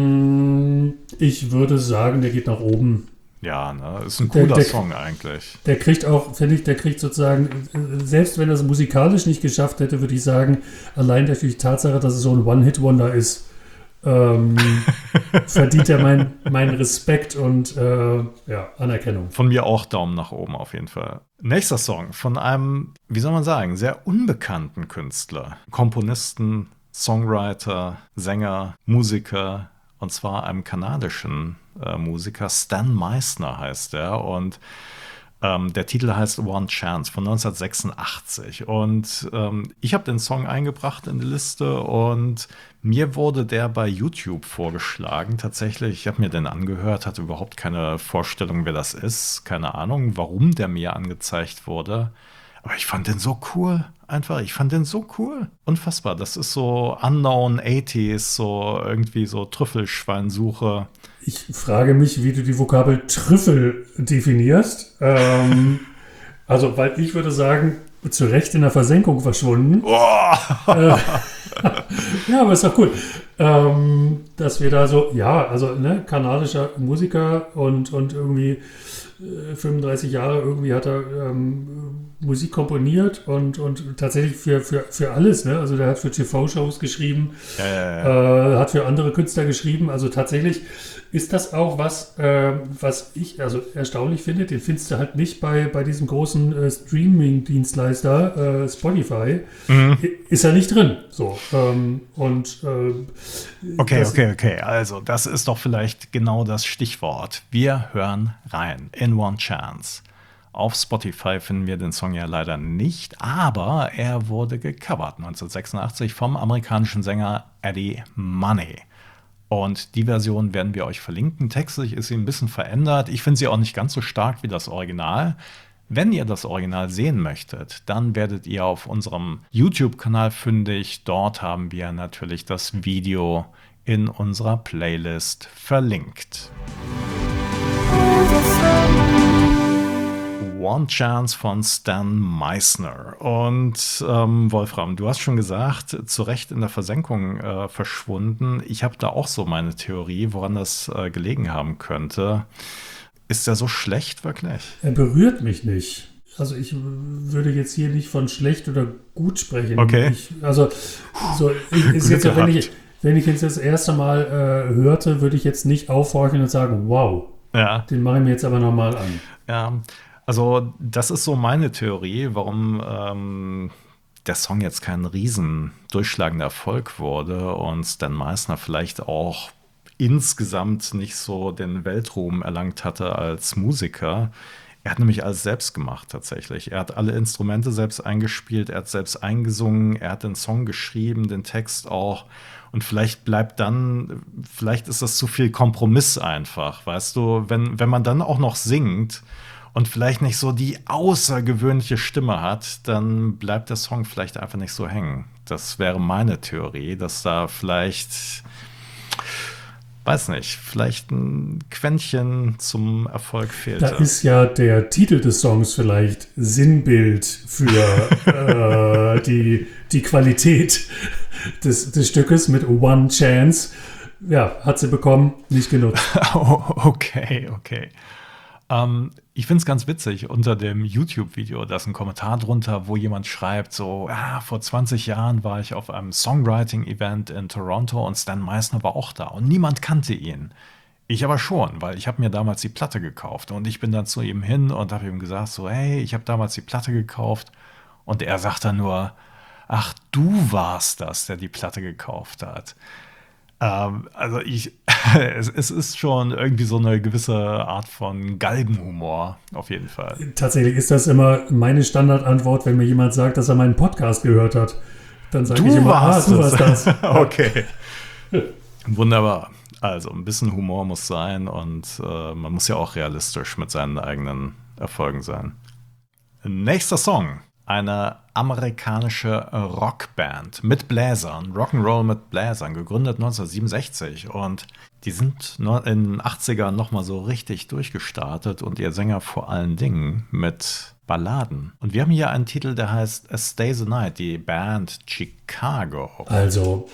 Mm, Ich würde sagen, der geht nach oben. Ja, ne? Ist ein Der- cooler der- Song eigentlich. Der kriegt auch, finde ich, der kriegt sozusagen, äh, selbst wenn er es musikalisch nicht geschafft hätte, würde ich sagen, allein durch die Tatsache, dass es so ein One-Hit-Wonder ist, ähm, verdient er mein, meinen Respekt und äh, ja, Anerkennung. Von mir auch Daumen nach oben auf jeden Fall. Nächster Song von einem, wie soll man sagen, sehr unbekannten Künstler. Komponisten, Songwriter, Sänger, Musiker. Und zwar einem kanadischen äh, Musiker. Stan Meisner heißt er. Und ähm, der Titel heißt One Chance von neunzehnhundertsechsundachtzig. Und ähm, ich habe den Song eingebracht in die Liste und mir wurde der bei YouTube vorgeschlagen. Tatsächlich, ich habe mir den angehört, hatte überhaupt keine Vorstellung, wer das ist. Keine Ahnung, warum der mir angezeigt wurde. Aber ich fand den so cool. Einfach, ich fand den so cool. Unfassbar. Das ist so Unknown achtziger, so irgendwie so Trüffelschweinsuche. Ich frage mich, wie du die Vokabel Trüffel definierst. Ähm, also, weil ich würde sagen, zu Recht in der Versenkung verschwunden. Oh! Äh, ja, aber ist doch cool. Ähm, dass wir da so, ja, also ne, kanadischer Musiker und, und irgendwie äh, fünfunddreißig Jahre irgendwie hat er ähm, Musik komponiert und, und tatsächlich für, für, für alles, ne? Also der hat für T V-Shows geschrieben, Ja, ja, ja. äh, hat für andere Künstler geschrieben. Also tatsächlich ist das auch was, äh, was ich also erstaunlich finde. Den findest du halt nicht bei, bei diesem großen äh, Streaming-Dienstleister äh, Spotify. Mhm. Ist er nicht drin. So. Ähm, und äh, Okay, das- okay, okay. Also, das ist doch vielleicht genau das Stichwort. Wir hören rein in One Chance. Auf Spotify finden wir den Song ja leider nicht, aber er wurde gecovert neunzehnhundertsechsundachtzig vom amerikanischen Sänger Eddie Money. Und die Version werden wir euch verlinken. Textlich ist sie ein bisschen verändert. Ich finde sie auch nicht ganz so stark wie das Original. Wenn ihr das Original sehen möchtet, dann werdet ihr auf unserem YouTube-Kanal fündig. Dort haben wir natürlich das Video in unserer Playlist verlinkt. One Chance von Stan Meisner. Und ähm, Wolfram, du hast schon gesagt, zu Recht in der Versenkung äh, verschwunden. Ich habe da auch so meine Theorie, woran das äh, gelegen haben könnte. Ist der so schlecht wirklich? Er berührt mich nicht. Also ich würde jetzt hier nicht von schlecht oder gut sprechen. Okay. Ich, also so, ich, ist jetzt, ja, wenn, ich, wenn ich jetzt das erste Mal äh, hörte, würde ich jetzt nicht aufhorchen und sagen, wow, Ja. den mache ich mir jetzt aber nochmal an. Ja, also das ist so meine Theorie, warum ähm, der Song jetzt kein riesen durchschlagender Erfolg wurde und Stan Meisner vielleicht auch insgesamt nicht so den Weltruhm erlangt hatte als Musiker. Er hat nämlich alles selbst gemacht tatsächlich. Er hat alle Instrumente selbst eingespielt, er hat selbst eingesungen, er hat den Song geschrieben, den Text auch. Und vielleicht bleibt dann, vielleicht ist das zu viel Kompromiss einfach, weißt du, wenn, wenn man dann auch noch singt und vielleicht nicht so die außergewöhnliche Stimme hat, dann bleibt der Song vielleicht einfach nicht so hängen. Das wäre meine Theorie, dass da vielleicht, weiß nicht, vielleicht ein Quäntchen zum Erfolg fehlte. Da ist ja der Titel des Songs vielleicht Sinnbild für äh, die, die Qualität des, des Stückes mit One Chance. Ja, hat sie bekommen, nicht genutzt. Oh, okay, okay. Ähm, ich finde es ganz witzig, unter dem YouTube-Video, da ist ein Kommentar drunter, wo jemand schreibt so, ah, vor zwanzig Jahren war ich auf einem Songwriting-Event in Toronto und Stan Meisner war auch da und niemand kannte ihn. Ich aber schon, weil ich habe mir damals die Platte gekauft und ich bin dann zu ihm hin und habe ihm gesagt so, hey, ich habe damals die Platte gekauft und er sagt dann nur, ach, du warst das, der die Platte gekauft hat. Ähm, also ich, es, es ist schon irgendwie so eine gewisse Art von Galgenhumor, auf jeden Fall. Tatsächlich ist das immer meine Standardantwort, wenn mir jemand sagt, dass er meinen Podcast gehört hat. Dann sage ich immer, ah, du warst das. Okay. Wunderbar. Also ein bisschen Humor muss sein und äh, man muss ja auch realistisch mit seinen eigenen Erfolgen sein. Nächster Song. Eine amerikanische Rockband mit Bläsern, Rock'n'Roll mit Bläsern, gegründet neunzehnhundertsiebenundsechzig. Und die sind in den achtzigern nochmal so richtig durchgestartet und ihr Sänger vor allen Dingen mit Balladen. Und wir haben hier einen Titel, der heißt A Stay the Night, die Band Chicago. Also,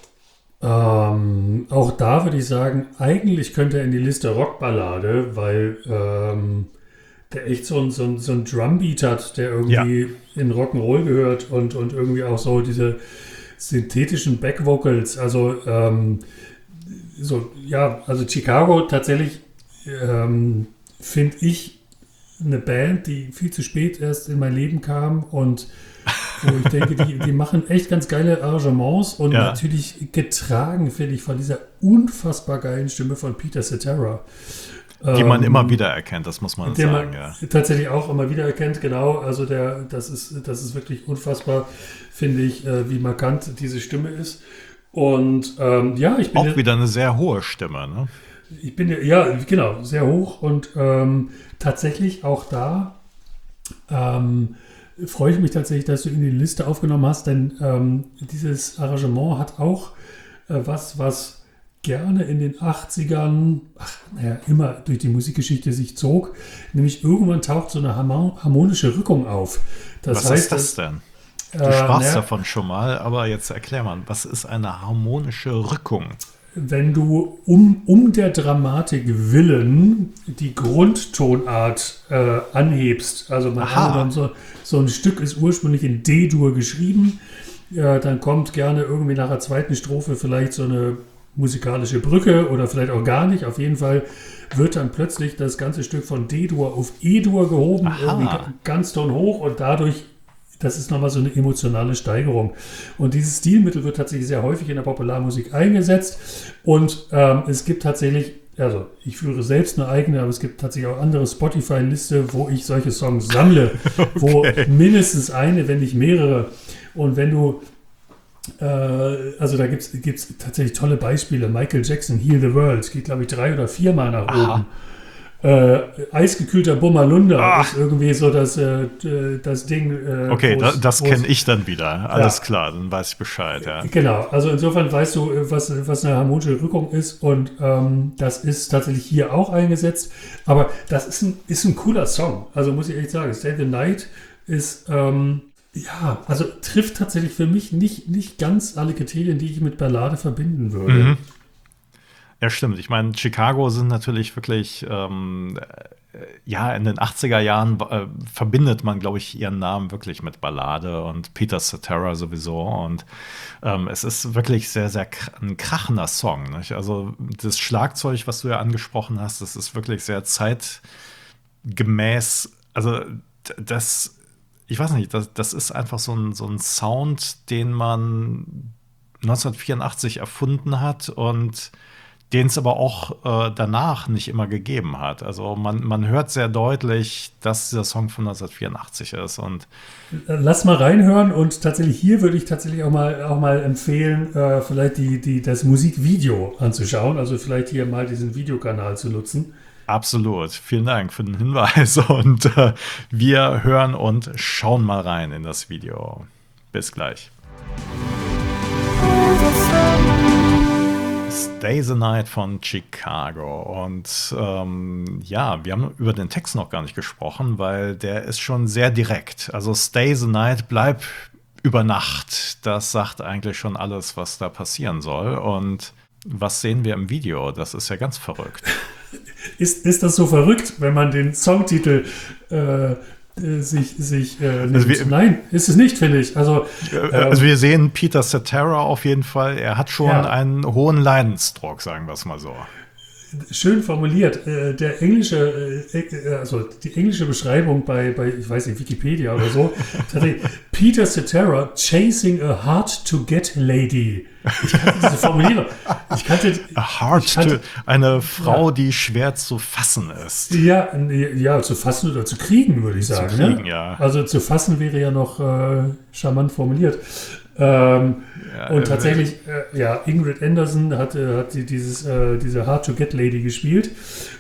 ähm, auch da würde ich sagen, eigentlich könnte er in die Liste Rockballade, weil ähm, der echt so ein, so ein, so ein Drumbeat hat, der irgendwie ja. in Rock'n'Roll gehört und, und irgendwie auch so diese synthetischen Backvocals. Also, ähm, so, ja, also Chicago tatsächlich ähm, finde ich eine Band, die viel zu spät erst in mein Leben kam und wo ich denke, die, die machen echt ganz geile Arrangements und ja. natürlich getragen, finde ich, von dieser unfassbar geilen Stimme von Peter Cetera. Die man ähm, immer wieder erkennt, das muss man sagen. Man ja. tatsächlich auch immer wieder erkennt, genau. Also der, das ist, das ist wirklich unfassbar, finde ich, äh, wie markant diese Stimme ist. Und ähm, ja, ich bin auch ja, wieder eine sehr hohe Stimme, ne? Ich bin ja, ja genau, sehr hoch und ähm, tatsächlich auch da ähm, freue ich mich tatsächlich, dass du in die Liste aufgenommen hast, denn ähm, dieses Arrangement hat auch äh, was, was gerne in den achtzigern, ach, naja, immer durch die Musikgeschichte sich zog, nämlich irgendwann taucht so eine harmonische Rückung auf. Das was heißt, ist das denn? Du äh, sprachst naja, davon schon mal, aber jetzt erklär mal, was ist eine harmonische Rückung? Wenn du um, um der Dramatik willen die Grundtonart äh, anhebst, also man angenommen, so, so ein Stück ist ursprünglich in D-Dur geschrieben, äh, dann kommt gerne irgendwie nach der zweiten Strophe vielleicht so eine musikalische Brücke oder vielleicht auch gar nicht. Auf jeden Fall wird dann plötzlich das ganze Stück von D-Dur auf E-Dur gehoben, Aha. irgendwie ganz ton hoch und dadurch, das ist nochmal so eine emotionale Steigerung. Und dieses Stilmittel wird tatsächlich sehr häufig in der Popularmusik eingesetzt und ähm, es gibt tatsächlich, also ich führe selbst eine eigene, aber es gibt tatsächlich auch andere Spotify-Liste, wo ich solche Songs sammle, okay. wo mindestens eine, wenn nicht mehrere. Und wenn du also da gibt es tatsächlich tolle Beispiele. Michael Jackson, Heal the World, geht glaube ich drei oder viermal nach Aha. oben. Äh, eisgekühlter Bumalunda ah. ist irgendwie so das, äh, das Ding. Äh, okay, da, das kenne ich dann wieder. Alles ja. klar, dann weiß ich Bescheid. Ja. Genau, also insofern weißt du, was, was eine harmonische Rückung ist und ähm, das ist tatsächlich hier auch eingesetzt. Aber das ist ein, ist ein cooler Song. Also muss ich echt sagen, Stay the Night ist ähm, ja, also trifft tatsächlich für mich nicht, nicht ganz alle Kriterien, die ich mit Ballade verbinden würde. Mhm. Ja, stimmt. Ich meine, Chicago sind natürlich wirklich, ähm, äh, ja, in den achtziger Jahren äh, verbindet man, glaube ich, ihren Namen wirklich mit Ballade und Peter Cetera sowieso. Und ähm, es ist wirklich sehr, sehr kr- ein krachender Song. Nicht? Also das Schlagzeug, was du ja angesprochen hast, das ist wirklich sehr zeitgemäß. Also das ich weiß nicht, das, das ist einfach so ein, so ein Sound, den man neunzehnhundertvierundachtzig erfunden hat und den es aber auch äh, danach nicht immer gegeben hat. Also man, man hört sehr deutlich, dass dieser Song von neunzehnhundertvierundachtzig ist. Und lass mal reinhören und tatsächlich hier würde ich tatsächlich auch mal, auch mal empfehlen, äh, vielleicht die, die, das Musikvideo anzuschauen, also vielleicht hier mal diesen Videokanal zu nutzen. Absolut. Vielen Dank für den Hinweis und äh, wir hören und schauen mal rein in das Video. Bis gleich. Stay the Night von Chicago. Und ähm, ja, wir haben über den Text noch gar nicht gesprochen, weil der ist schon sehr direkt. Also Stay the Night, bleib über Nacht. Das sagt eigentlich schon alles, was da passieren soll. Und was sehen wir im Video? Das ist ja ganz verrückt. Ist, ist das so verrückt, wenn man den Songtitel äh, sich, sich äh, nimmt? Also wir, Nein, ist es nicht, finde ich. Also, äh, also wir sehen Peter Cetera auf jeden Fall. Er hat schon ja. einen hohen Leidensdruck, sagen wir es mal so. Schön formuliert. Äh, der englische, äh, also die englische Beschreibung bei, bei, ich weiß nicht, Wikipedia oder so, Peter Cetera chasing a hard to get lady. Ich kannte diese Formulierung. Ich kannte, a hard ich kannte, to, eine Frau, ja. die schwer zu fassen ist. Ja, ja, zu fassen oder zu kriegen, würde ich sagen. Zu kriegen, ne? ja. Also zu fassen wäre ja noch äh, charmant formuliert. Ähm, ja, und tatsächlich, äh, ja, Ingrid Anderson hat, äh, hat die, dieses, äh, diese Hard-to-Get-Lady gespielt.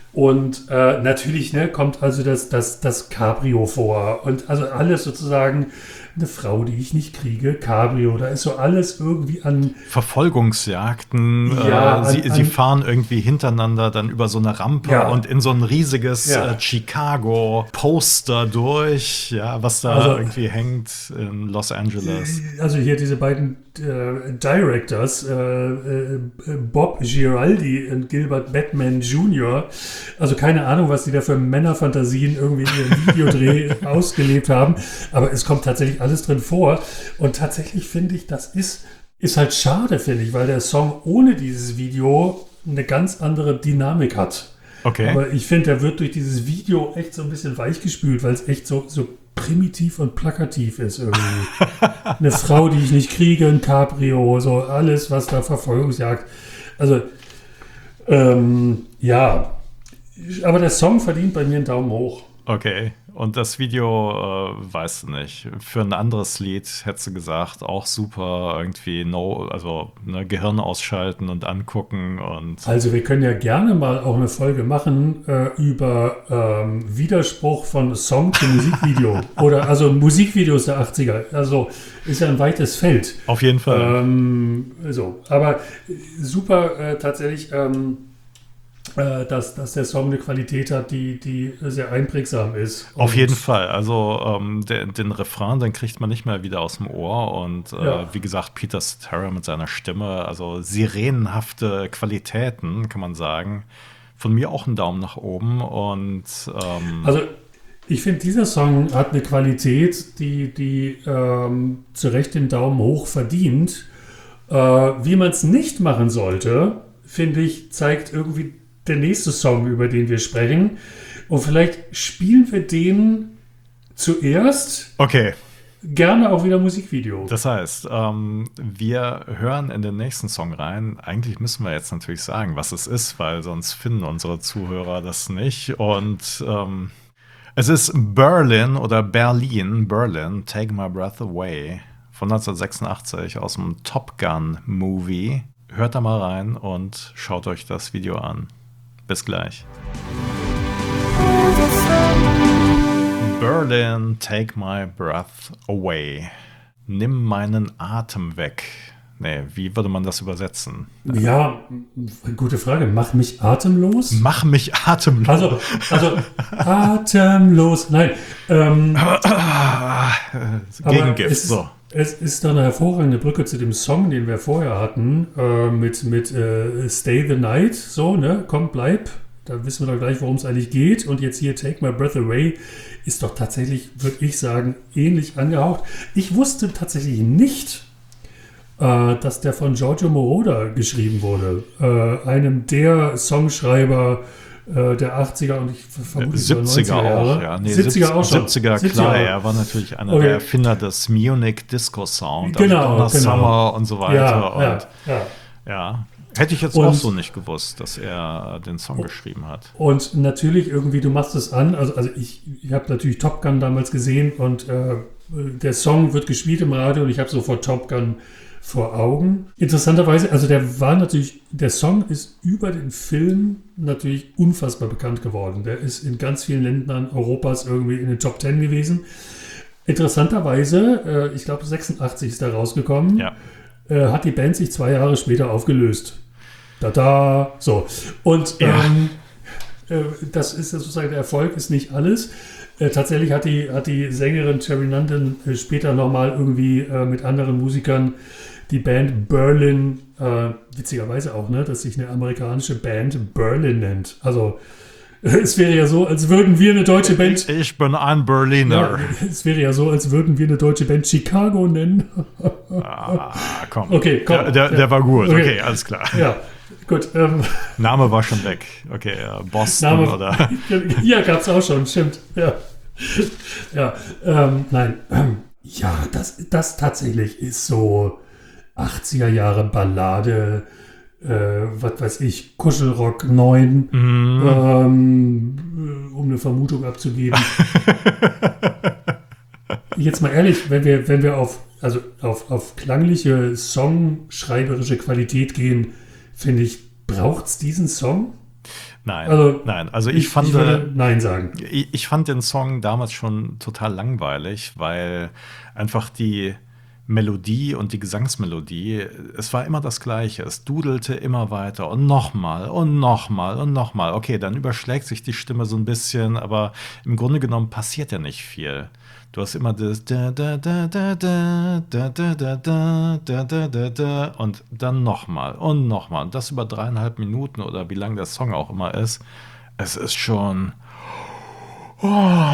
Und äh, natürlich ne, kommt also das, das, das Cabrio vor. Und also alles sozusagen eine Frau, die ich nicht kriege, Cabrio. Da ist so alles irgendwie an Verfolgungsjagden. Ja, äh, sie, an, sie fahren irgendwie hintereinander dann über so eine Rampe ja. und in so ein riesiges ja. äh, Chicago-Poster durch, ja, was da also, irgendwie hängt in Los Angeles. Also hier diese beiden äh, Directors, äh, äh, Bob Giraldi und Gilbert Batman Junior Also keine Ahnung, was die da für Männerfantasien irgendwie in ihrem Videodreh ausgelebt haben. Aber es kommt tatsächlich alles drin vor. Und tatsächlich finde ich, das ist, ist halt schade, finde ich, weil der Song ohne dieses Video eine ganz andere Dynamik hat. Okay. Aber ich finde, der wird durch dieses Video echt so ein bisschen weichgespült, weil es echt so, so primitiv und plakativ ist irgendwie. Eine Frau, die ich nicht kriege, ein Cabrio, so alles, was da Verfolgungsjagd. Also, ähm, ja. Aber der Song verdient bei mir einen Daumen hoch. Okay, und das Video, äh, weißt du nicht. Für ein anderes Lied hättest du gesagt, auch super, irgendwie no, also ne, Gehirn ausschalten und angucken. Und also wir können ja gerne mal auch eine Folge machen äh, über ähm, Widerspruch von Song zu Musikvideo. Oder also Musikvideos der achtziger. Also ist ja ein weites Feld. Auf jeden Fall. Ähm, so, aber super äh, tatsächlich. Ähm, Dass, dass der Song eine Qualität hat, die, die sehr einprägsam ist. Auf jeden Fall. Also ähm, der, den Refrain, den kriegt man nicht mehr wieder aus dem Ohr. Und äh, ja. wie gesagt, Peter Cetera mit seiner Stimme, also sirenenhafte Qualitäten, kann man sagen. Von mir auch ein Daumen nach oben. Und ähm, also ich finde, dieser Song hat eine Qualität, die, die ähm, zu Recht den Daumen hoch verdient. Äh, wie man es nicht machen sollte, finde ich, zeigt irgendwie der nächste Song, über den wir sprechen. Und vielleicht spielen wir den zuerst. Okay. Gerne auch wieder Musikvideo. Das heißt, ähm, wir hören in den nächsten Song rein. Eigentlich müssen wir jetzt natürlich sagen, was es ist, weil sonst finden unsere Zuhörer das nicht. Und ähm, es ist Berlin oder Berlin, Berlin, Take My Breath Away von neunzehnhundertsechsundachtzig aus dem Top Gun Movie. Hört da mal rein und schaut euch das Video an. Bis gleich. Berlin, take my breath away. Nimm meinen Atem weg. Nee, wie würde man das übersetzen? Ja, gute Frage. Mach mich atemlos? Mach mich atemlos. Also, also atemlos. Nein. Ähm, Gegengift, es, so. Es ist doch eine hervorragende Brücke zu dem Song, den wir vorher hatten, äh, mit, mit äh, Stay the Night. So, ne? Komm, bleib. Da wissen wir doch gleich, worum es eigentlich geht. Und jetzt hier Take My Breath Away ist doch tatsächlich, würde ich sagen, ähnlich angehaucht. Ich wusste tatsächlich nicht, äh, dass der von Giorgio Moroder geschrieben wurde. Äh, einem der Songschreiber äh, der achtziger und ich vermute siebziger auch, ja. Nee, siebziger auch schon. siebziger, klar, er war natürlich einer okay. der Erfinder des Munich Disco Sound, genau, also genau. Summer und so weiter. Ja, und ja, ja. ja. Hätte ich jetzt und, auch so nicht gewusst, dass er den Song geschrieben hat. Und natürlich irgendwie, du machst es an, also, also ich, ich habe natürlich Top Gun damals gesehen und äh, der Song wird gespielt im Radio und ich habe sofort Top Gun vor Augen. Interessanterweise, also der war natürlich, der Song ist über den Film natürlich unfassbar bekannt geworden. Der ist in ganz vielen Ländern Europas irgendwie in den Top Ten gewesen. Interessanterweise, äh, ich glaube sechsundachtzig ist da rausgekommen, ja. äh, hat die Band sich zwei Jahre später aufgelöst. Da-da, so. Und ja. ähm, äh, das ist sozusagen, der Erfolg ist nicht alles. Äh, tatsächlich hat die, hat die Sängerin Cherry London äh, später nochmal irgendwie äh, mit anderen Musikern die Band Berlin, äh, witzigerweise auch, ne, dass sich eine amerikanische Band Berlin nennt. Also es wäre ja so, als würden wir eine deutsche Band... Ich bin ein Berliner. Ja, es wäre ja so, als würden wir eine deutsche Band Chicago nennen. Ah, komm. Okay, komm. Der, der, der war gut, okay, okay alles klar. Ja, gut. Ähm, Name war schon weg. Okay, ja, Boston Name, oder... Ja, gab's auch schon, stimmt. Ja, ja ähm, nein. Ja, das, das tatsächlich ist so achtziger Jahre Ballade, äh, was weiß ich, Kuschelrock neun, mm. ähm, um eine Vermutung abzugeben. Jetzt mal ehrlich, wenn wir, wenn wir auf, also auf, auf klangliche, songschreiberische Qualität gehen, finde ich, braucht es diesen Song? Nein, also, nein. Also ich, ich fand, ich würde Nein sagen. Ich, ich fand den Song damals schon total langweilig, weil einfach die Melodie und die Gesangsmelodie, es war immer das Gleiche. Es dudelte immer weiter und nochmal und nochmal und nochmal. Okay, dann überschlägt sich die Stimme so ein bisschen, aber im Grunde genommen passiert ja nicht viel. Du hast immer das da da da da da da da da da da da da da und dann nochmal und nochmal. Und das über dreieinhalb Minuten oder wie lang der Song auch immer ist. Es ist schon... Oh.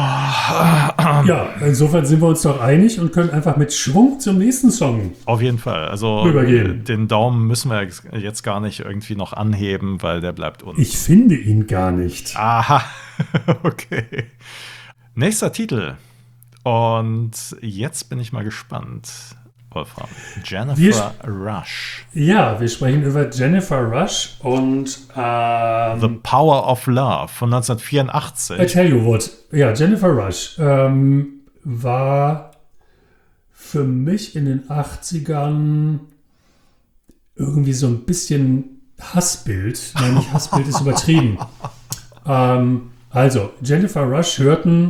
Ja, insofern sind wir uns doch einig und können einfach mit Schwung zum nächsten Song auf jeden Fall. Also rübergehen. Den Daumen müssen wir jetzt gar nicht irgendwie noch anheben, weil der bleibt unten. Ich finde ihn gar nicht. Aha, okay. Nächster Titel. Und jetzt bin ich mal gespannt, Wolfram. Jennifer wir, Rush. Ja, wir sprechen über Jennifer Rush und ähm, The Power of Love von neunzehnhundertvierundachtzig. I tell you what. Ja, Jennifer Rush ähm, war für mich in den achtzigern irgendwie so ein bisschen Hassbild. Nein, nicht Hassbild, ist übertrieben. ähm, also, Jennifer Rush hörten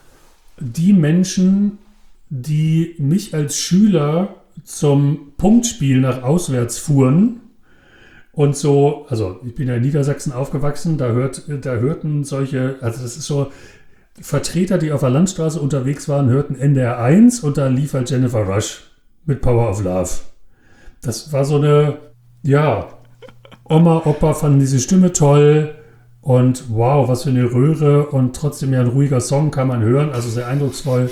die Menschen, die mich als Schüler zum Punktspiel nach auswärts fuhren und so, also ich bin ja in Niedersachsen aufgewachsen, da, hört, da hörten solche, also das ist so, Vertreter, die auf der Landstraße unterwegs waren, hörten N D R eins und da lief halt Jennifer Rush mit Power of Love. Das war so eine, ja, Oma, Opa fanden diese Stimme toll. Und wow, was für eine Röhre und trotzdem ja ein ruhiger Song kann man hören, also sehr eindrucksvoll.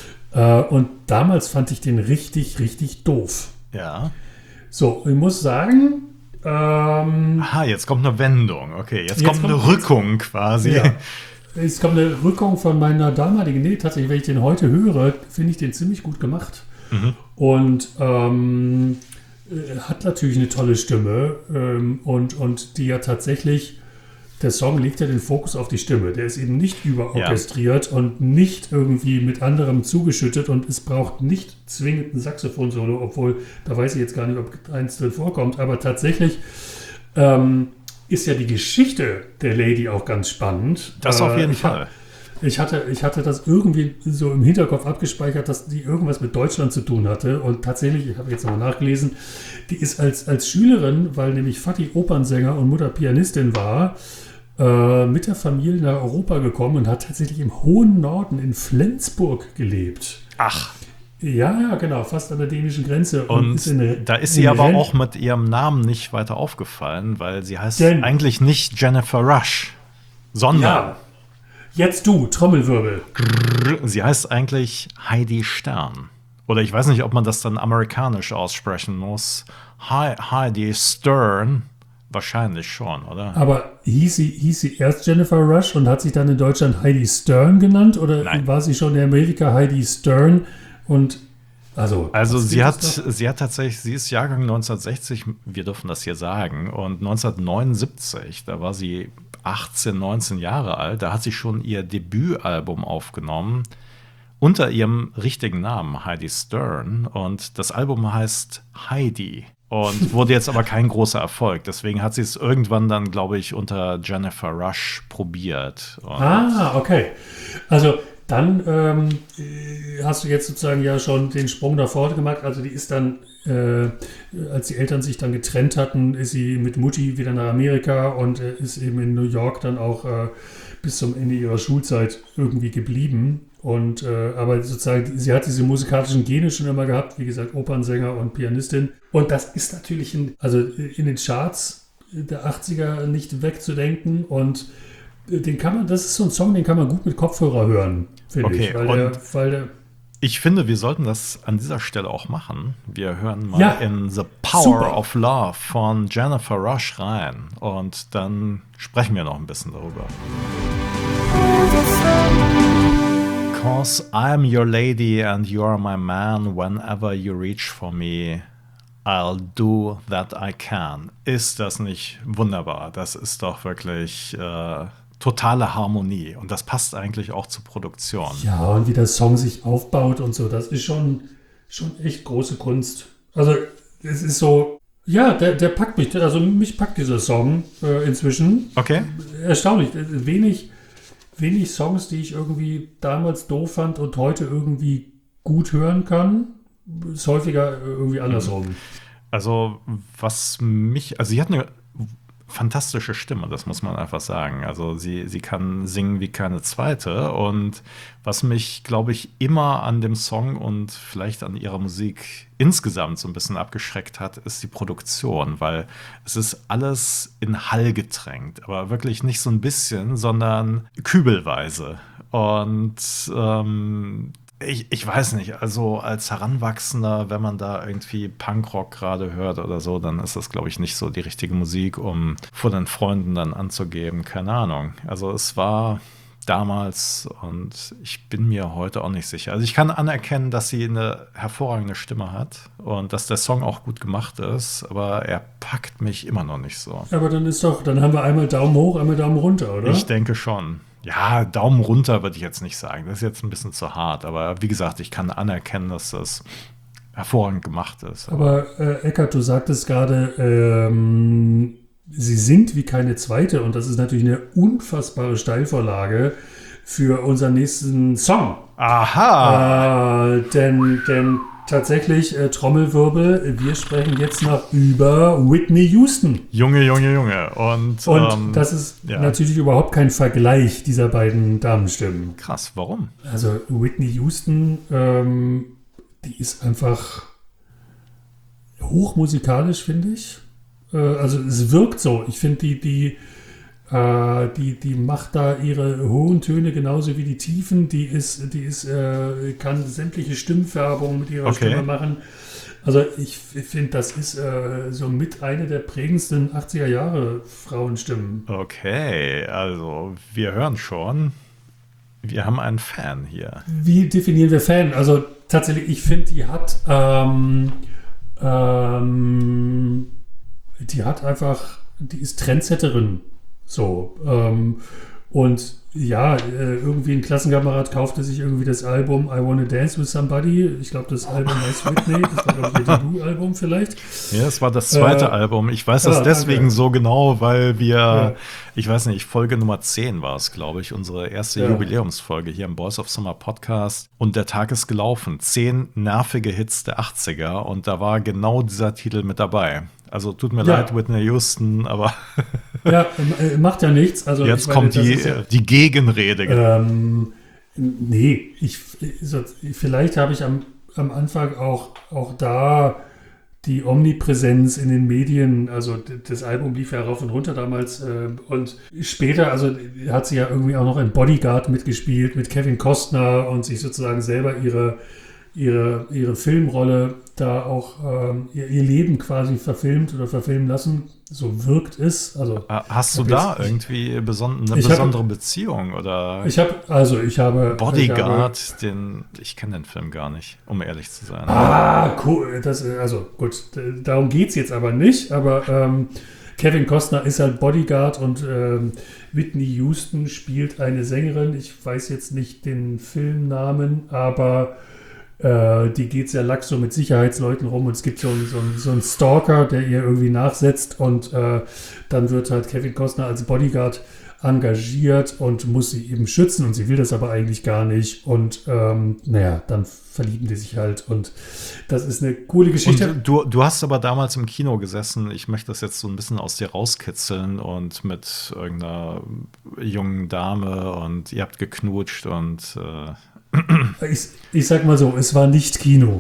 Und damals fand ich den richtig, richtig doof. Ja. So, ich muss sagen... Ähm, Aha, jetzt kommt eine Wendung. Okay, jetzt, jetzt kommt eine kommt, Rückung quasi. Ja, jetzt kommt eine Rückung von meiner damaligen... Nee, tatsächlich, wenn ich den heute höre, finde ich den ziemlich gut gemacht. Mhm. Und ähm, hat natürlich eine tolle Stimme ähm, und, und die ja tatsächlich... Der Song legt ja den Fokus auf die Stimme. Der ist eben nicht überorchestriert ja. und nicht irgendwie mit anderem zugeschüttet und es braucht nicht zwingend ein Saxophon-Solo, obwohl, da weiß ich jetzt gar nicht, ob eins drin vorkommt, aber tatsächlich ähm, ist ja die Geschichte der Lady auch ganz spannend. Das auf jeden äh, ich Fall. Hab, ich, hatte, ich hatte das irgendwie so im Hinterkopf abgespeichert, dass die irgendwas mit Deutschland zu tun hatte und tatsächlich, ich habe jetzt nochmal nachgelesen, die ist als, als Schülerin, weil nämlich Vati Opernsänger und Mutter Pianistin war, äh, mit der Familie nach Europa gekommen und hat tatsächlich im hohen Norden in Flensburg gelebt. Ach. Ja, ja, genau, fast an der dänischen Grenze. Und, und ist eine, da ist sie aber Renn- auch mit ihrem Namen nicht weiter aufgefallen, weil sie heißt Denn, eigentlich nicht Jennifer Rush, sondern... Ja, jetzt du, Trommelwirbel. Sie heißt eigentlich Heidi Stern. Oder ich weiß nicht, ob man das dann amerikanisch aussprechen muss. Heidi Stern. Wahrscheinlich schon, oder? Aber hieß sie, hieß sie erst Jennifer Rush und hat sich dann in Deutschland Heidi Stern genannt? Oder Nein. war sie schon in Amerika Heidi Stern? Und also, also sie hat, sie hat tatsächlich, sie ist Jahrgang neunzehnhundertsechzig, wir dürfen das hier sagen, und neunzehnhundertneunundsiebzig, da war sie achtzehn, neunzehn Jahre alt, da hat sie schon ihr Debütalbum aufgenommen, unter ihrem richtigen Namen, Heidi Stern, und das Album heißt Heidi. Und wurde jetzt aber kein großer Erfolg. Deswegen hat sie es irgendwann dann, glaube ich, unter Jennifer Rush probiert. Und ah, okay. Also dann ähm, hast du jetzt sozusagen ja schon den Sprung davor gemacht. Also die ist dann, äh, als die Eltern sich dann getrennt hatten, ist sie mit Mutti wieder nach Amerika und äh, ist eben in New York dann auch äh, bis zum Ende ihrer Schulzeit irgendwie geblieben. Und äh, aber sozusagen, sie hat diese musikalischen Gene schon immer gehabt, wie gesagt, Opernsänger und Pianistin. Und das ist natürlich in, also in den Charts der achtziger nicht wegzudenken. Und den kann man, das ist so ein Song, den kann man gut mit Kopfhörer hören, finde Okay, ich. Weil und der, weil der, ich finde, wir sollten das an dieser Stelle auch machen. Wir hören mal Ja, in The Power super. of Love von Jennifer Rush rein. Und dann sprechen wir noch ein bisschen darüber. Cause I'm your lady and you're my man. Whenever you reach for me, I'll do that I can. Ist das nicht wunderbar? Das ist doch wirklich äh, totale Harmonie. Und das passt eigentlich auch zur Produktion. ja, und wie der Song sich aufbaut und so, das ist schon, schon echt große Kunst. Also es ist so, ja, der, der packt mich, also mich packt dieser Song äh, inzwischen. Okay. Erstaunlich, wenig, wenig Songs, die ich irgendwie damals doof fand und heute irgendwie gut hören kann. Ist häufiger irgendwie andersrum. Also, was mich, also sie hat eine fantastische Stimme, das muss man einfach sagen. Also sie, sie kann singen wie keine zweite. Und was mich, glaube ich, immer an dem Song und vielleicht an ihrer Musik insgesamt so ein bisschen abgeschreckt hat, ist die Produktion, weil es ist alles in Hall getränkt, aber wirklich nicht so ein bisschen, sondern kübelweise. Und ähm, Ich, ich weiß nicht, also als Heranwachsender, wenn man da irgendwie Punkrock gerade hört oder so, dann ist das, glaube ich, nicht so die richtige Musik, um vor den Freunden dann anzugeben. Keine Ahnung. Also es war damals und ich bin mir heute auch nicht sicher. Also ich kann anerkennen, dass sie eine hervorragende Stimme hat und dass der Song auch gut gemacht ist, aber er packt mich immer noch nicht so. Aber dann ist doch, dann haben wir einmal Daumen hoch, einmal Daumen runter, oder? Ich denke schon. Ja, Daumen runter würde ich jetzt nicht sagen. Das ist jetzt ein bisschen zu hart. Aber wie gesagt, ich kann anerkennen, dass das hervorragend gemacht ist. Aber äh, Eckart, du sagtest gerade, ähm, sie singt wie keine zweite und das ist natürlich eine unfassbare Steilvorlage für unseren nächsten Song. Aha! Äh, denn, denn tatsächlich, äh, Trommelwirbel, wir sprechen jetzt noch über Whitney Houston. Junge, Junge, Junge. Und, Und ähm, das ist ja. natürlich überhaupt kein Vergleich dieser beiden Damenstimmen. Krass, warum? Also Whitney Houston, ähm, die ist einfach hochmusikalisch, finde ich. Äh, also es wirkt so. Ich finde, die, die, äh, die, die macht da ihre hohen Töne genauso wie die Tiefen. Die ist, die ist, äh, kann sämtliche Stimmfärbungen mit ihrer Okay. Stimme machen. Also ich finde, das ist äh, so mit eine der prägendsten achtziger Jahre Frauenstimmen. Okay, also wir hören schon. Wir haben einen Fan hier. Wie definieren wir Fan? Also tatsächlich, ich finde, die hat ähm, ähm, die hat einfach, die ist Trendsetterin. So. Ähm, und ja, äh, irgendwie ein Klassenkamerad kaufte sich irgendwie das Album I Wanna Dance with Somebody. Ich glaube, das Album heißt Whitney. Das war, glaube ich, ihr Debütalbum vielleicht. Ja, das war das zweite Äh, Album. Ich weiß das ah, deswegen danke. so genau, weil wir, Ja. ich weiß nicht, Folge Nummer zehn war es, glaube ich, unsere erste Ja. Jubiläumsfolge hier im Boys of Summer Podcast. Und der Tag ist gelaufen. Zehn nervige Hits der achtziger und da war genau dieser Titel mit dabei. Also tut mir Ja. leid, Whitney Houston, aber Ja, äh, macht ja nichts. Also, jetzt ich meine, kommt das die, ist ja- die Gegenrede. Ähm, nee, ich, so, vielleicht habe ich am, am Anfang auch, auch da die Omnipräsenz in den Medien, also d- das Album lief ja rauf und runter damals äh, und später, also hat sie ja irgendwie auch noch in Bodyguard mitgespielt mit Kevin Costner und sich sozusagen selber ihre, ihre, ihre Filmrolle da auch ähm, ihr, ihr Leben quasi verfilmt oder verfilmen lassen. So wirkt es. Also, Hast du da jetzt, irgendwie beson- eine besondere hab, Beziehung? Oder ich habe, also ich habe... Bodyguard, ich habe, den, ich kenne den Film gar nicht, um ehrlich zu sein. Ah, cool. Das, also gut, darum geht es jetzt aber nicht, aber ähm, Kevin Costner ist halt Bodyguard und ähm, Whitney Houston spielt eine Sängerin. Ich weiß jetzt nicht den Filmnamen, aber äh, die geht sehr lax so mit Sicherheitsleuten rum und es gibt so, so, so einen Stalker, der ihr irgendwie nachsetzt und äh, dann wird halt Kevin Costner als Bodyguard engagiert und muss sie eben schützen und sie will das aber eigentlich gar nicht und ähm, naja, dann verlieben die sich halt und das ist eine coole Geschichte. Und du, du hast aber damals im Kino gesessen, ich möchte das jetzt so ein bisschen aus dir rauskitzeln und mit irgendeiner jungen Dame und ihr habt geknutscht und äh ich, ich sag mal so, es war nicht Kino.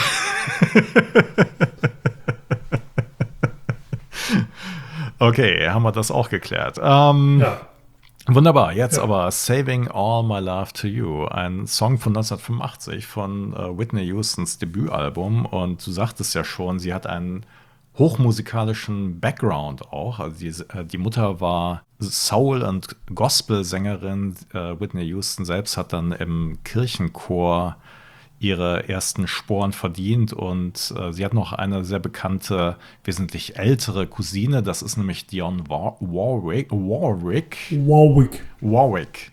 Okay, haben wir das auch geklärt. Ähm, ja. Wunderbar, jetzt ja. aber Saving All My Love to You, ein Song von neunzehnhundertfünfundachtzig von äh, Whitney Houstons Debütalbum. Und du sagtest ja schon, sie hat einen hochmusikalischen Background auch. Also die, äh, die Mutter war Soul- und Gospel-Sängerin. Äh, Whitney Houston selbst hat dann im Kirchenchor ihre ersten Sporen verdient und äh, sie hat noch eine sehr bekannte, wesentlich ältere Cousine, das ist nämlich Dionne War- Warwick, Warwick. Warwick. Warwick.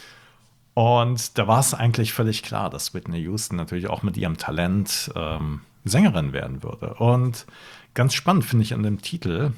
Und da war es eigentlich völlig klar, dass Whitney Houston natürlich auch mit ihrem Talent ähm, Sängerin werden würde. Und ganz spannend finde ich an dem Titel,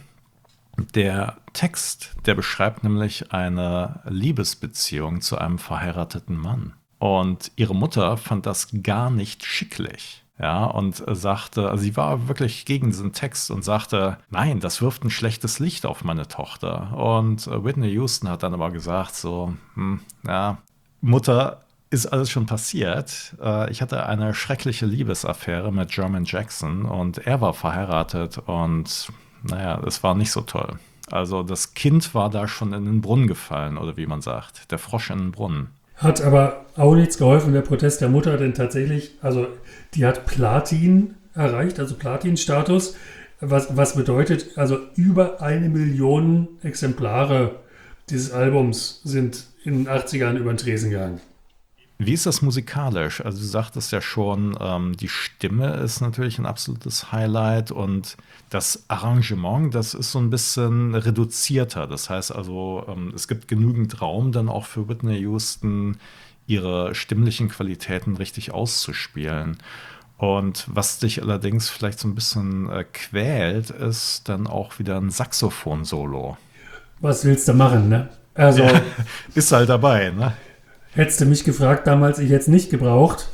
der Text, der beschreibt nämlich eine Liebesbeziehung zu einem verheirateten Mann. Und ihre Mutter fand das gar nicht schicklich. Ja, und sagte, also sie war wirklich gegen diesen Text und sagte, nein, das wirft ein schlechtes Licht auf meine Tochter. Und Whitney Houston hat dann aber gesagt, so, hm, ja, Mutter, ist alles schon passiert. Ich hatte eine schreckliche Liebesaffäre mit Jermaine Jackson und er war verheiratet und naja, es war nicht so toll. Also das Kind war da schon in den Brunnen gefallen, oder wie man sagt, der Frosch in den Brunnen. Hat aber auch nichts geholfen, der Protest der Mutter, denn tatsächlich, also die hat Platin erreicht, also Platin-Status, was, was bedeutet, also über eine Million Exemplare dieses Albums sind in den achtzigern über den Tresen gegangen. Wie ist das musikalisch? Also du sagtest ja schon, ähm, die Stimme ist natürlich ein absolutes Highlight und das Arrangement, das ist so ein bisschen reduzierter. Das heißt also, ähm, es gibt genügend Raum dann auch für Whitney Houston, ihre stimmlichen Qualitäten richtig auszuspielen. Und was dich allerdings vielleicht so ein bisschen äh, quält, ist dann auch wieder ein Saxophon-Solo. Was willst du machen, ne? Also ja, ist halt dabei, ne? Hättest du mich gefragt damals, ich hätte es nicht gebraucht.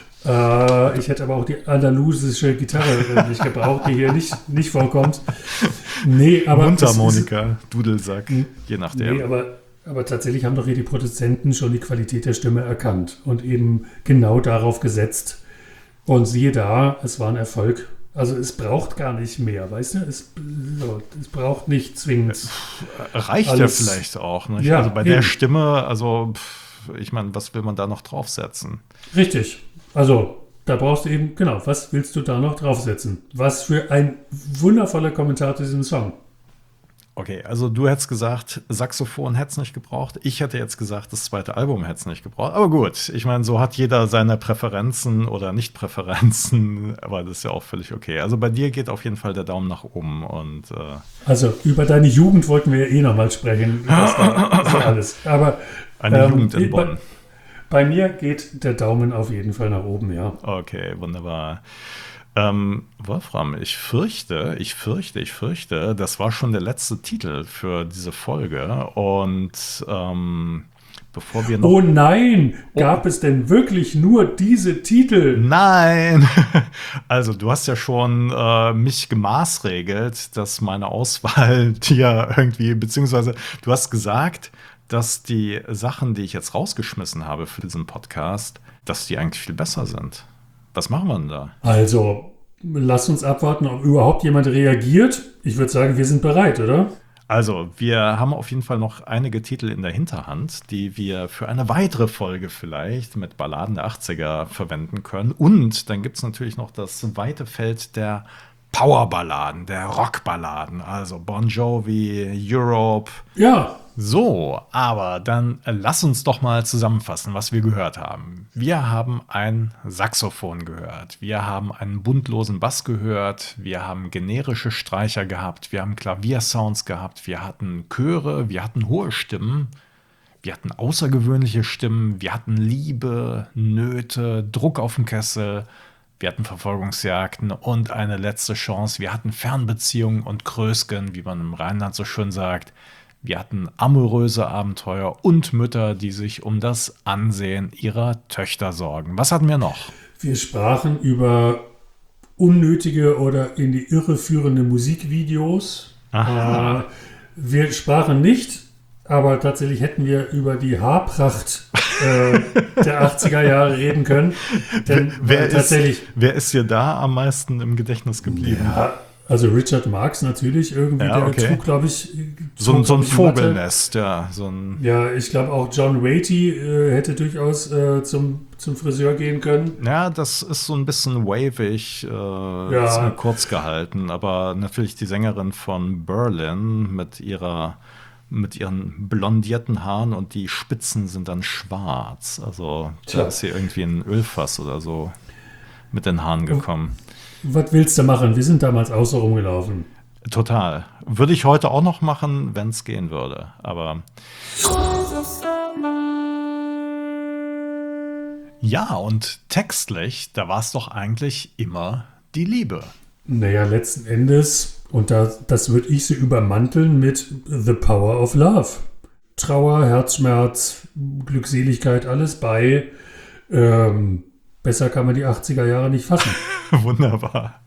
Äh, ich hätte aber auch die andalusische Gitarre nicht gebraucht, die hier nicht, nicht vorkommt. Nee, aber Mundharmonika, Dudelsack, je nachdem. Nee, aber, aber tatsächlich haben doch hier die Produzenten schon die Qualität der Stimme erkannt und eben genau darauf gesetzt. Und siehe da, es war ein Erfolg. Also es braucht gar nicht mehr, weißt du? Es, so, es braucht nicht zwingend. Reicht alles. Ja vielleicht auch, nicht? Ja, also bei eben. Der Stimme, also ich meine, was will man da noch draufsetzen? Richtig. Also, da brauchst du eben, genau, was willst du da noch draufsetzen? Was für ein wundervoller Kommentar zu diesem Song. Okay, also du hättest gesagt, Saxophon hätte es nicht gebraucht. Ich hätte jetzt gesagt, das zweite Album hätte es nicht gebraucht. Aber gut, ich meine, so hat jeder seine Präferenzen oder Nicht-Präferenzen. Aber das ist ja auch völlig okay. Also bei dir geht auf jeden Fall der Daumen nach oben. Und, äh also über deine Jugend wollten wir ja eh nochmal sprechen. Das war so alles. Aber Eine ähm, Jugend in Bonn. Bei, bei mir geht der Daumen auf jeden Fall nach oben, ja. Okay, wunderbar. Ähm, Wolfram, ich fürchte, ich fürchte, ich fürchte, das war schon der letzte Titel für diese Folge. Und ähm, bevor wir noch... Oh nein! Oh. Gab es denn wirklich nur diese Titel? Nein! Also du hast ja schon äh, mich gemaßregelt, dass meine Auswahl dir irgendwie, beziehungsweise du hast gesagt, dass die Sachen, die ich jetzt rausgeschmissen habe für diesen Podcast, dass die eigentlich viel besser sind. Was machen wir denn da? Also, lass uns abwarten, ob überhaupt jemand reagiert. Ich würde sagen, wir sind bereit, oder? Also, wir haben auf jeden Fall noch einige Titel in der Hinterhand, die wir für eine weitere Folge vielleicht mit Balladen der achtziger verwenden können. Und dann gibt es natürlich noch das weite Feld der Powerballaden, der Rockballaden, also Bon Jovi, Europe. Ja. So, aber dann äh, lass uns doch mal zusammenfassen, was wir gehört haben. Wir haben ein Saxophon gehört, wir haben einen buntlosen Bass gehört, wir haben generische Streicher gehabt, wir haben Klaviersounds gehabt, wir hatten Chöre, wir hatten hohe Stimmen, wir hatten außergewöhnliche Stimmen, wir hatten Liebe, Nöte, Druck auf dem Kessel, wir hatten Verfolgungsjagden und eine letzte Chance, wir hatten Fernbeziehungen und Krösken, wie man im Rheinland so schön sagt. Wir hatten amoröse Abenteuer und Mütter, die sich um das Ansehen ihrer Töchter sorgen. Was hatten wir noch? Wir sprachen über unnötige oder in die Irre führende Musikvideos. Aha. Äh, wir sprachen nicht, aber tatsächlich hätten wir über die Haarpracht äh, der achtziger Jahre reden können. Denn wer, tatsächlich, ist, wer ist dir da am meisten im Gedächtnis geblieben? Ja, also Richard Marx natürlich irgendwie, Ja, der okay. trug, glaube ich, So, trug, so ein glaub ich, Matte. Vogelnest, ja. So ein Ja, ich glaube auch John Waite äh, hätte durchaus äh, zum, zum Friseur gehen können. ja, das ist so ein bisschen wavig, äh, Ja. sehr kurz gehalten. Aber natürlich die Sängerin von Berlin mit ihrer mit ihren blondierten Haaren und die Spitzen sind dann schwarz. Also Tja. da ist sie irgendwie in ein Ölfass oder so mit den Haaren gekommen. Was willst du machen? Wir sind damals auch so rumgelaufen. Total. Würde ich heute auch noch machen, wenn es gehen würde. Aber ja, und textlich, da war es doch eigentlich immer die Liebe. Naja, letzten Endes, und da, das würde ich so übermanteln mit The Power of Love. Trauer, Herzschmerz, Glückseligkeit, alles bei. Ähm, besser kann man die achtziger Jahre nicht fassen. Wunderbar.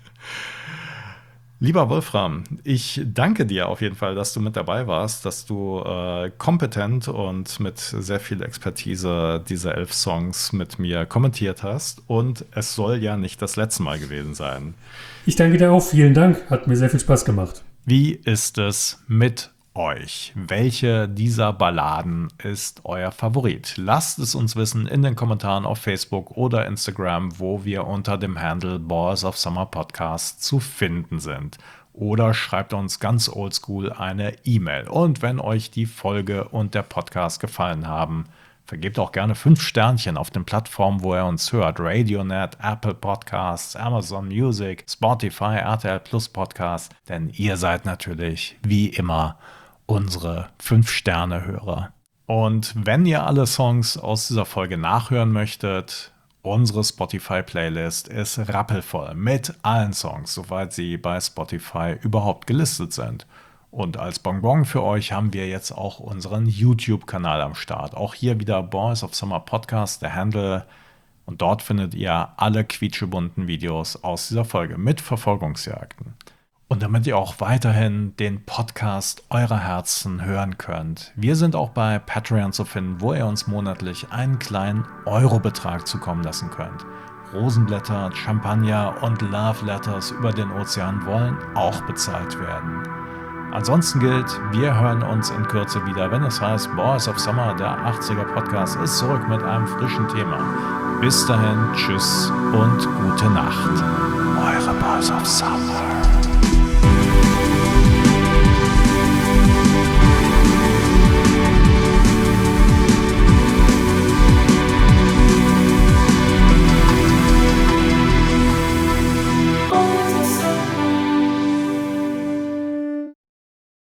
Lieber Wolfram, ich danke dir auf jeden Fall, dass du mit dabei warst, dass du äh, kompetent und mit sehr viel Expertise diese elf Songs mit mir kommentiert hast. Und es soll ja nicht das letzte Mal gewesen sein. Ich danke dir auch. Vielen Dank. Hat mir sehr viel Spaß gemacht. Wie ist es mit euch? Welche dieser Balladen ist euer Favorit? Lasst es uns wissen in den Kommentaren auf Facebook oder Instagram, wo wir unter dem Handle Boys of Summer Podcast zu finden sind. Oder schreibt uns ganz oldschool eine E-Mail. Und wenn euch die Folge und der Podcast gefallen haben, vergebt auch gerne fünf Sternchen auf den Plattformen, wo ihr uns hört. Radionet, Apple Podcasts, Amazon Music, Spotify, R T L Plus Podcast. Denn ihr seid natürlich, wie immer, unsere fünf Sterne Hörer. Und wenn ihr alle Songs aus dieser Folge nachhören möchtet, unsere Spotify-Playlist ist rappelvoll mit allen Songs, soweit sie bei Spotify überhaupt gelistet sind. Und als Bonbon für euch haben wir jetzt auch unseren YouTube-Kanal am Start. Auch hier wieder Boys of Summer Podcast, der Handle. Und dort findet ihr alle quietschebunten Videos aus dieser Folge mit Verfolgungsjagden. Und damit ihr auch weiterhin den Podcast eurer Herzen hören könnt, wir sind auch bei Patreon zu finden, wo ihr uns monatlich einen kleinen Eurobetrag zukommen lassen könnt. Rosenblätter, Champagner und Love Letters über den Ozean wollen auch bezahlt werden. Ansonsten gilt, wir hören uns in Kürze wieder, wenn es heißt Boys of Summer, der achtziger Podcast ist zurück mit einem frischen Thema. Bis dahin, tschüss und gute Nacht. Eure Boys of Summer.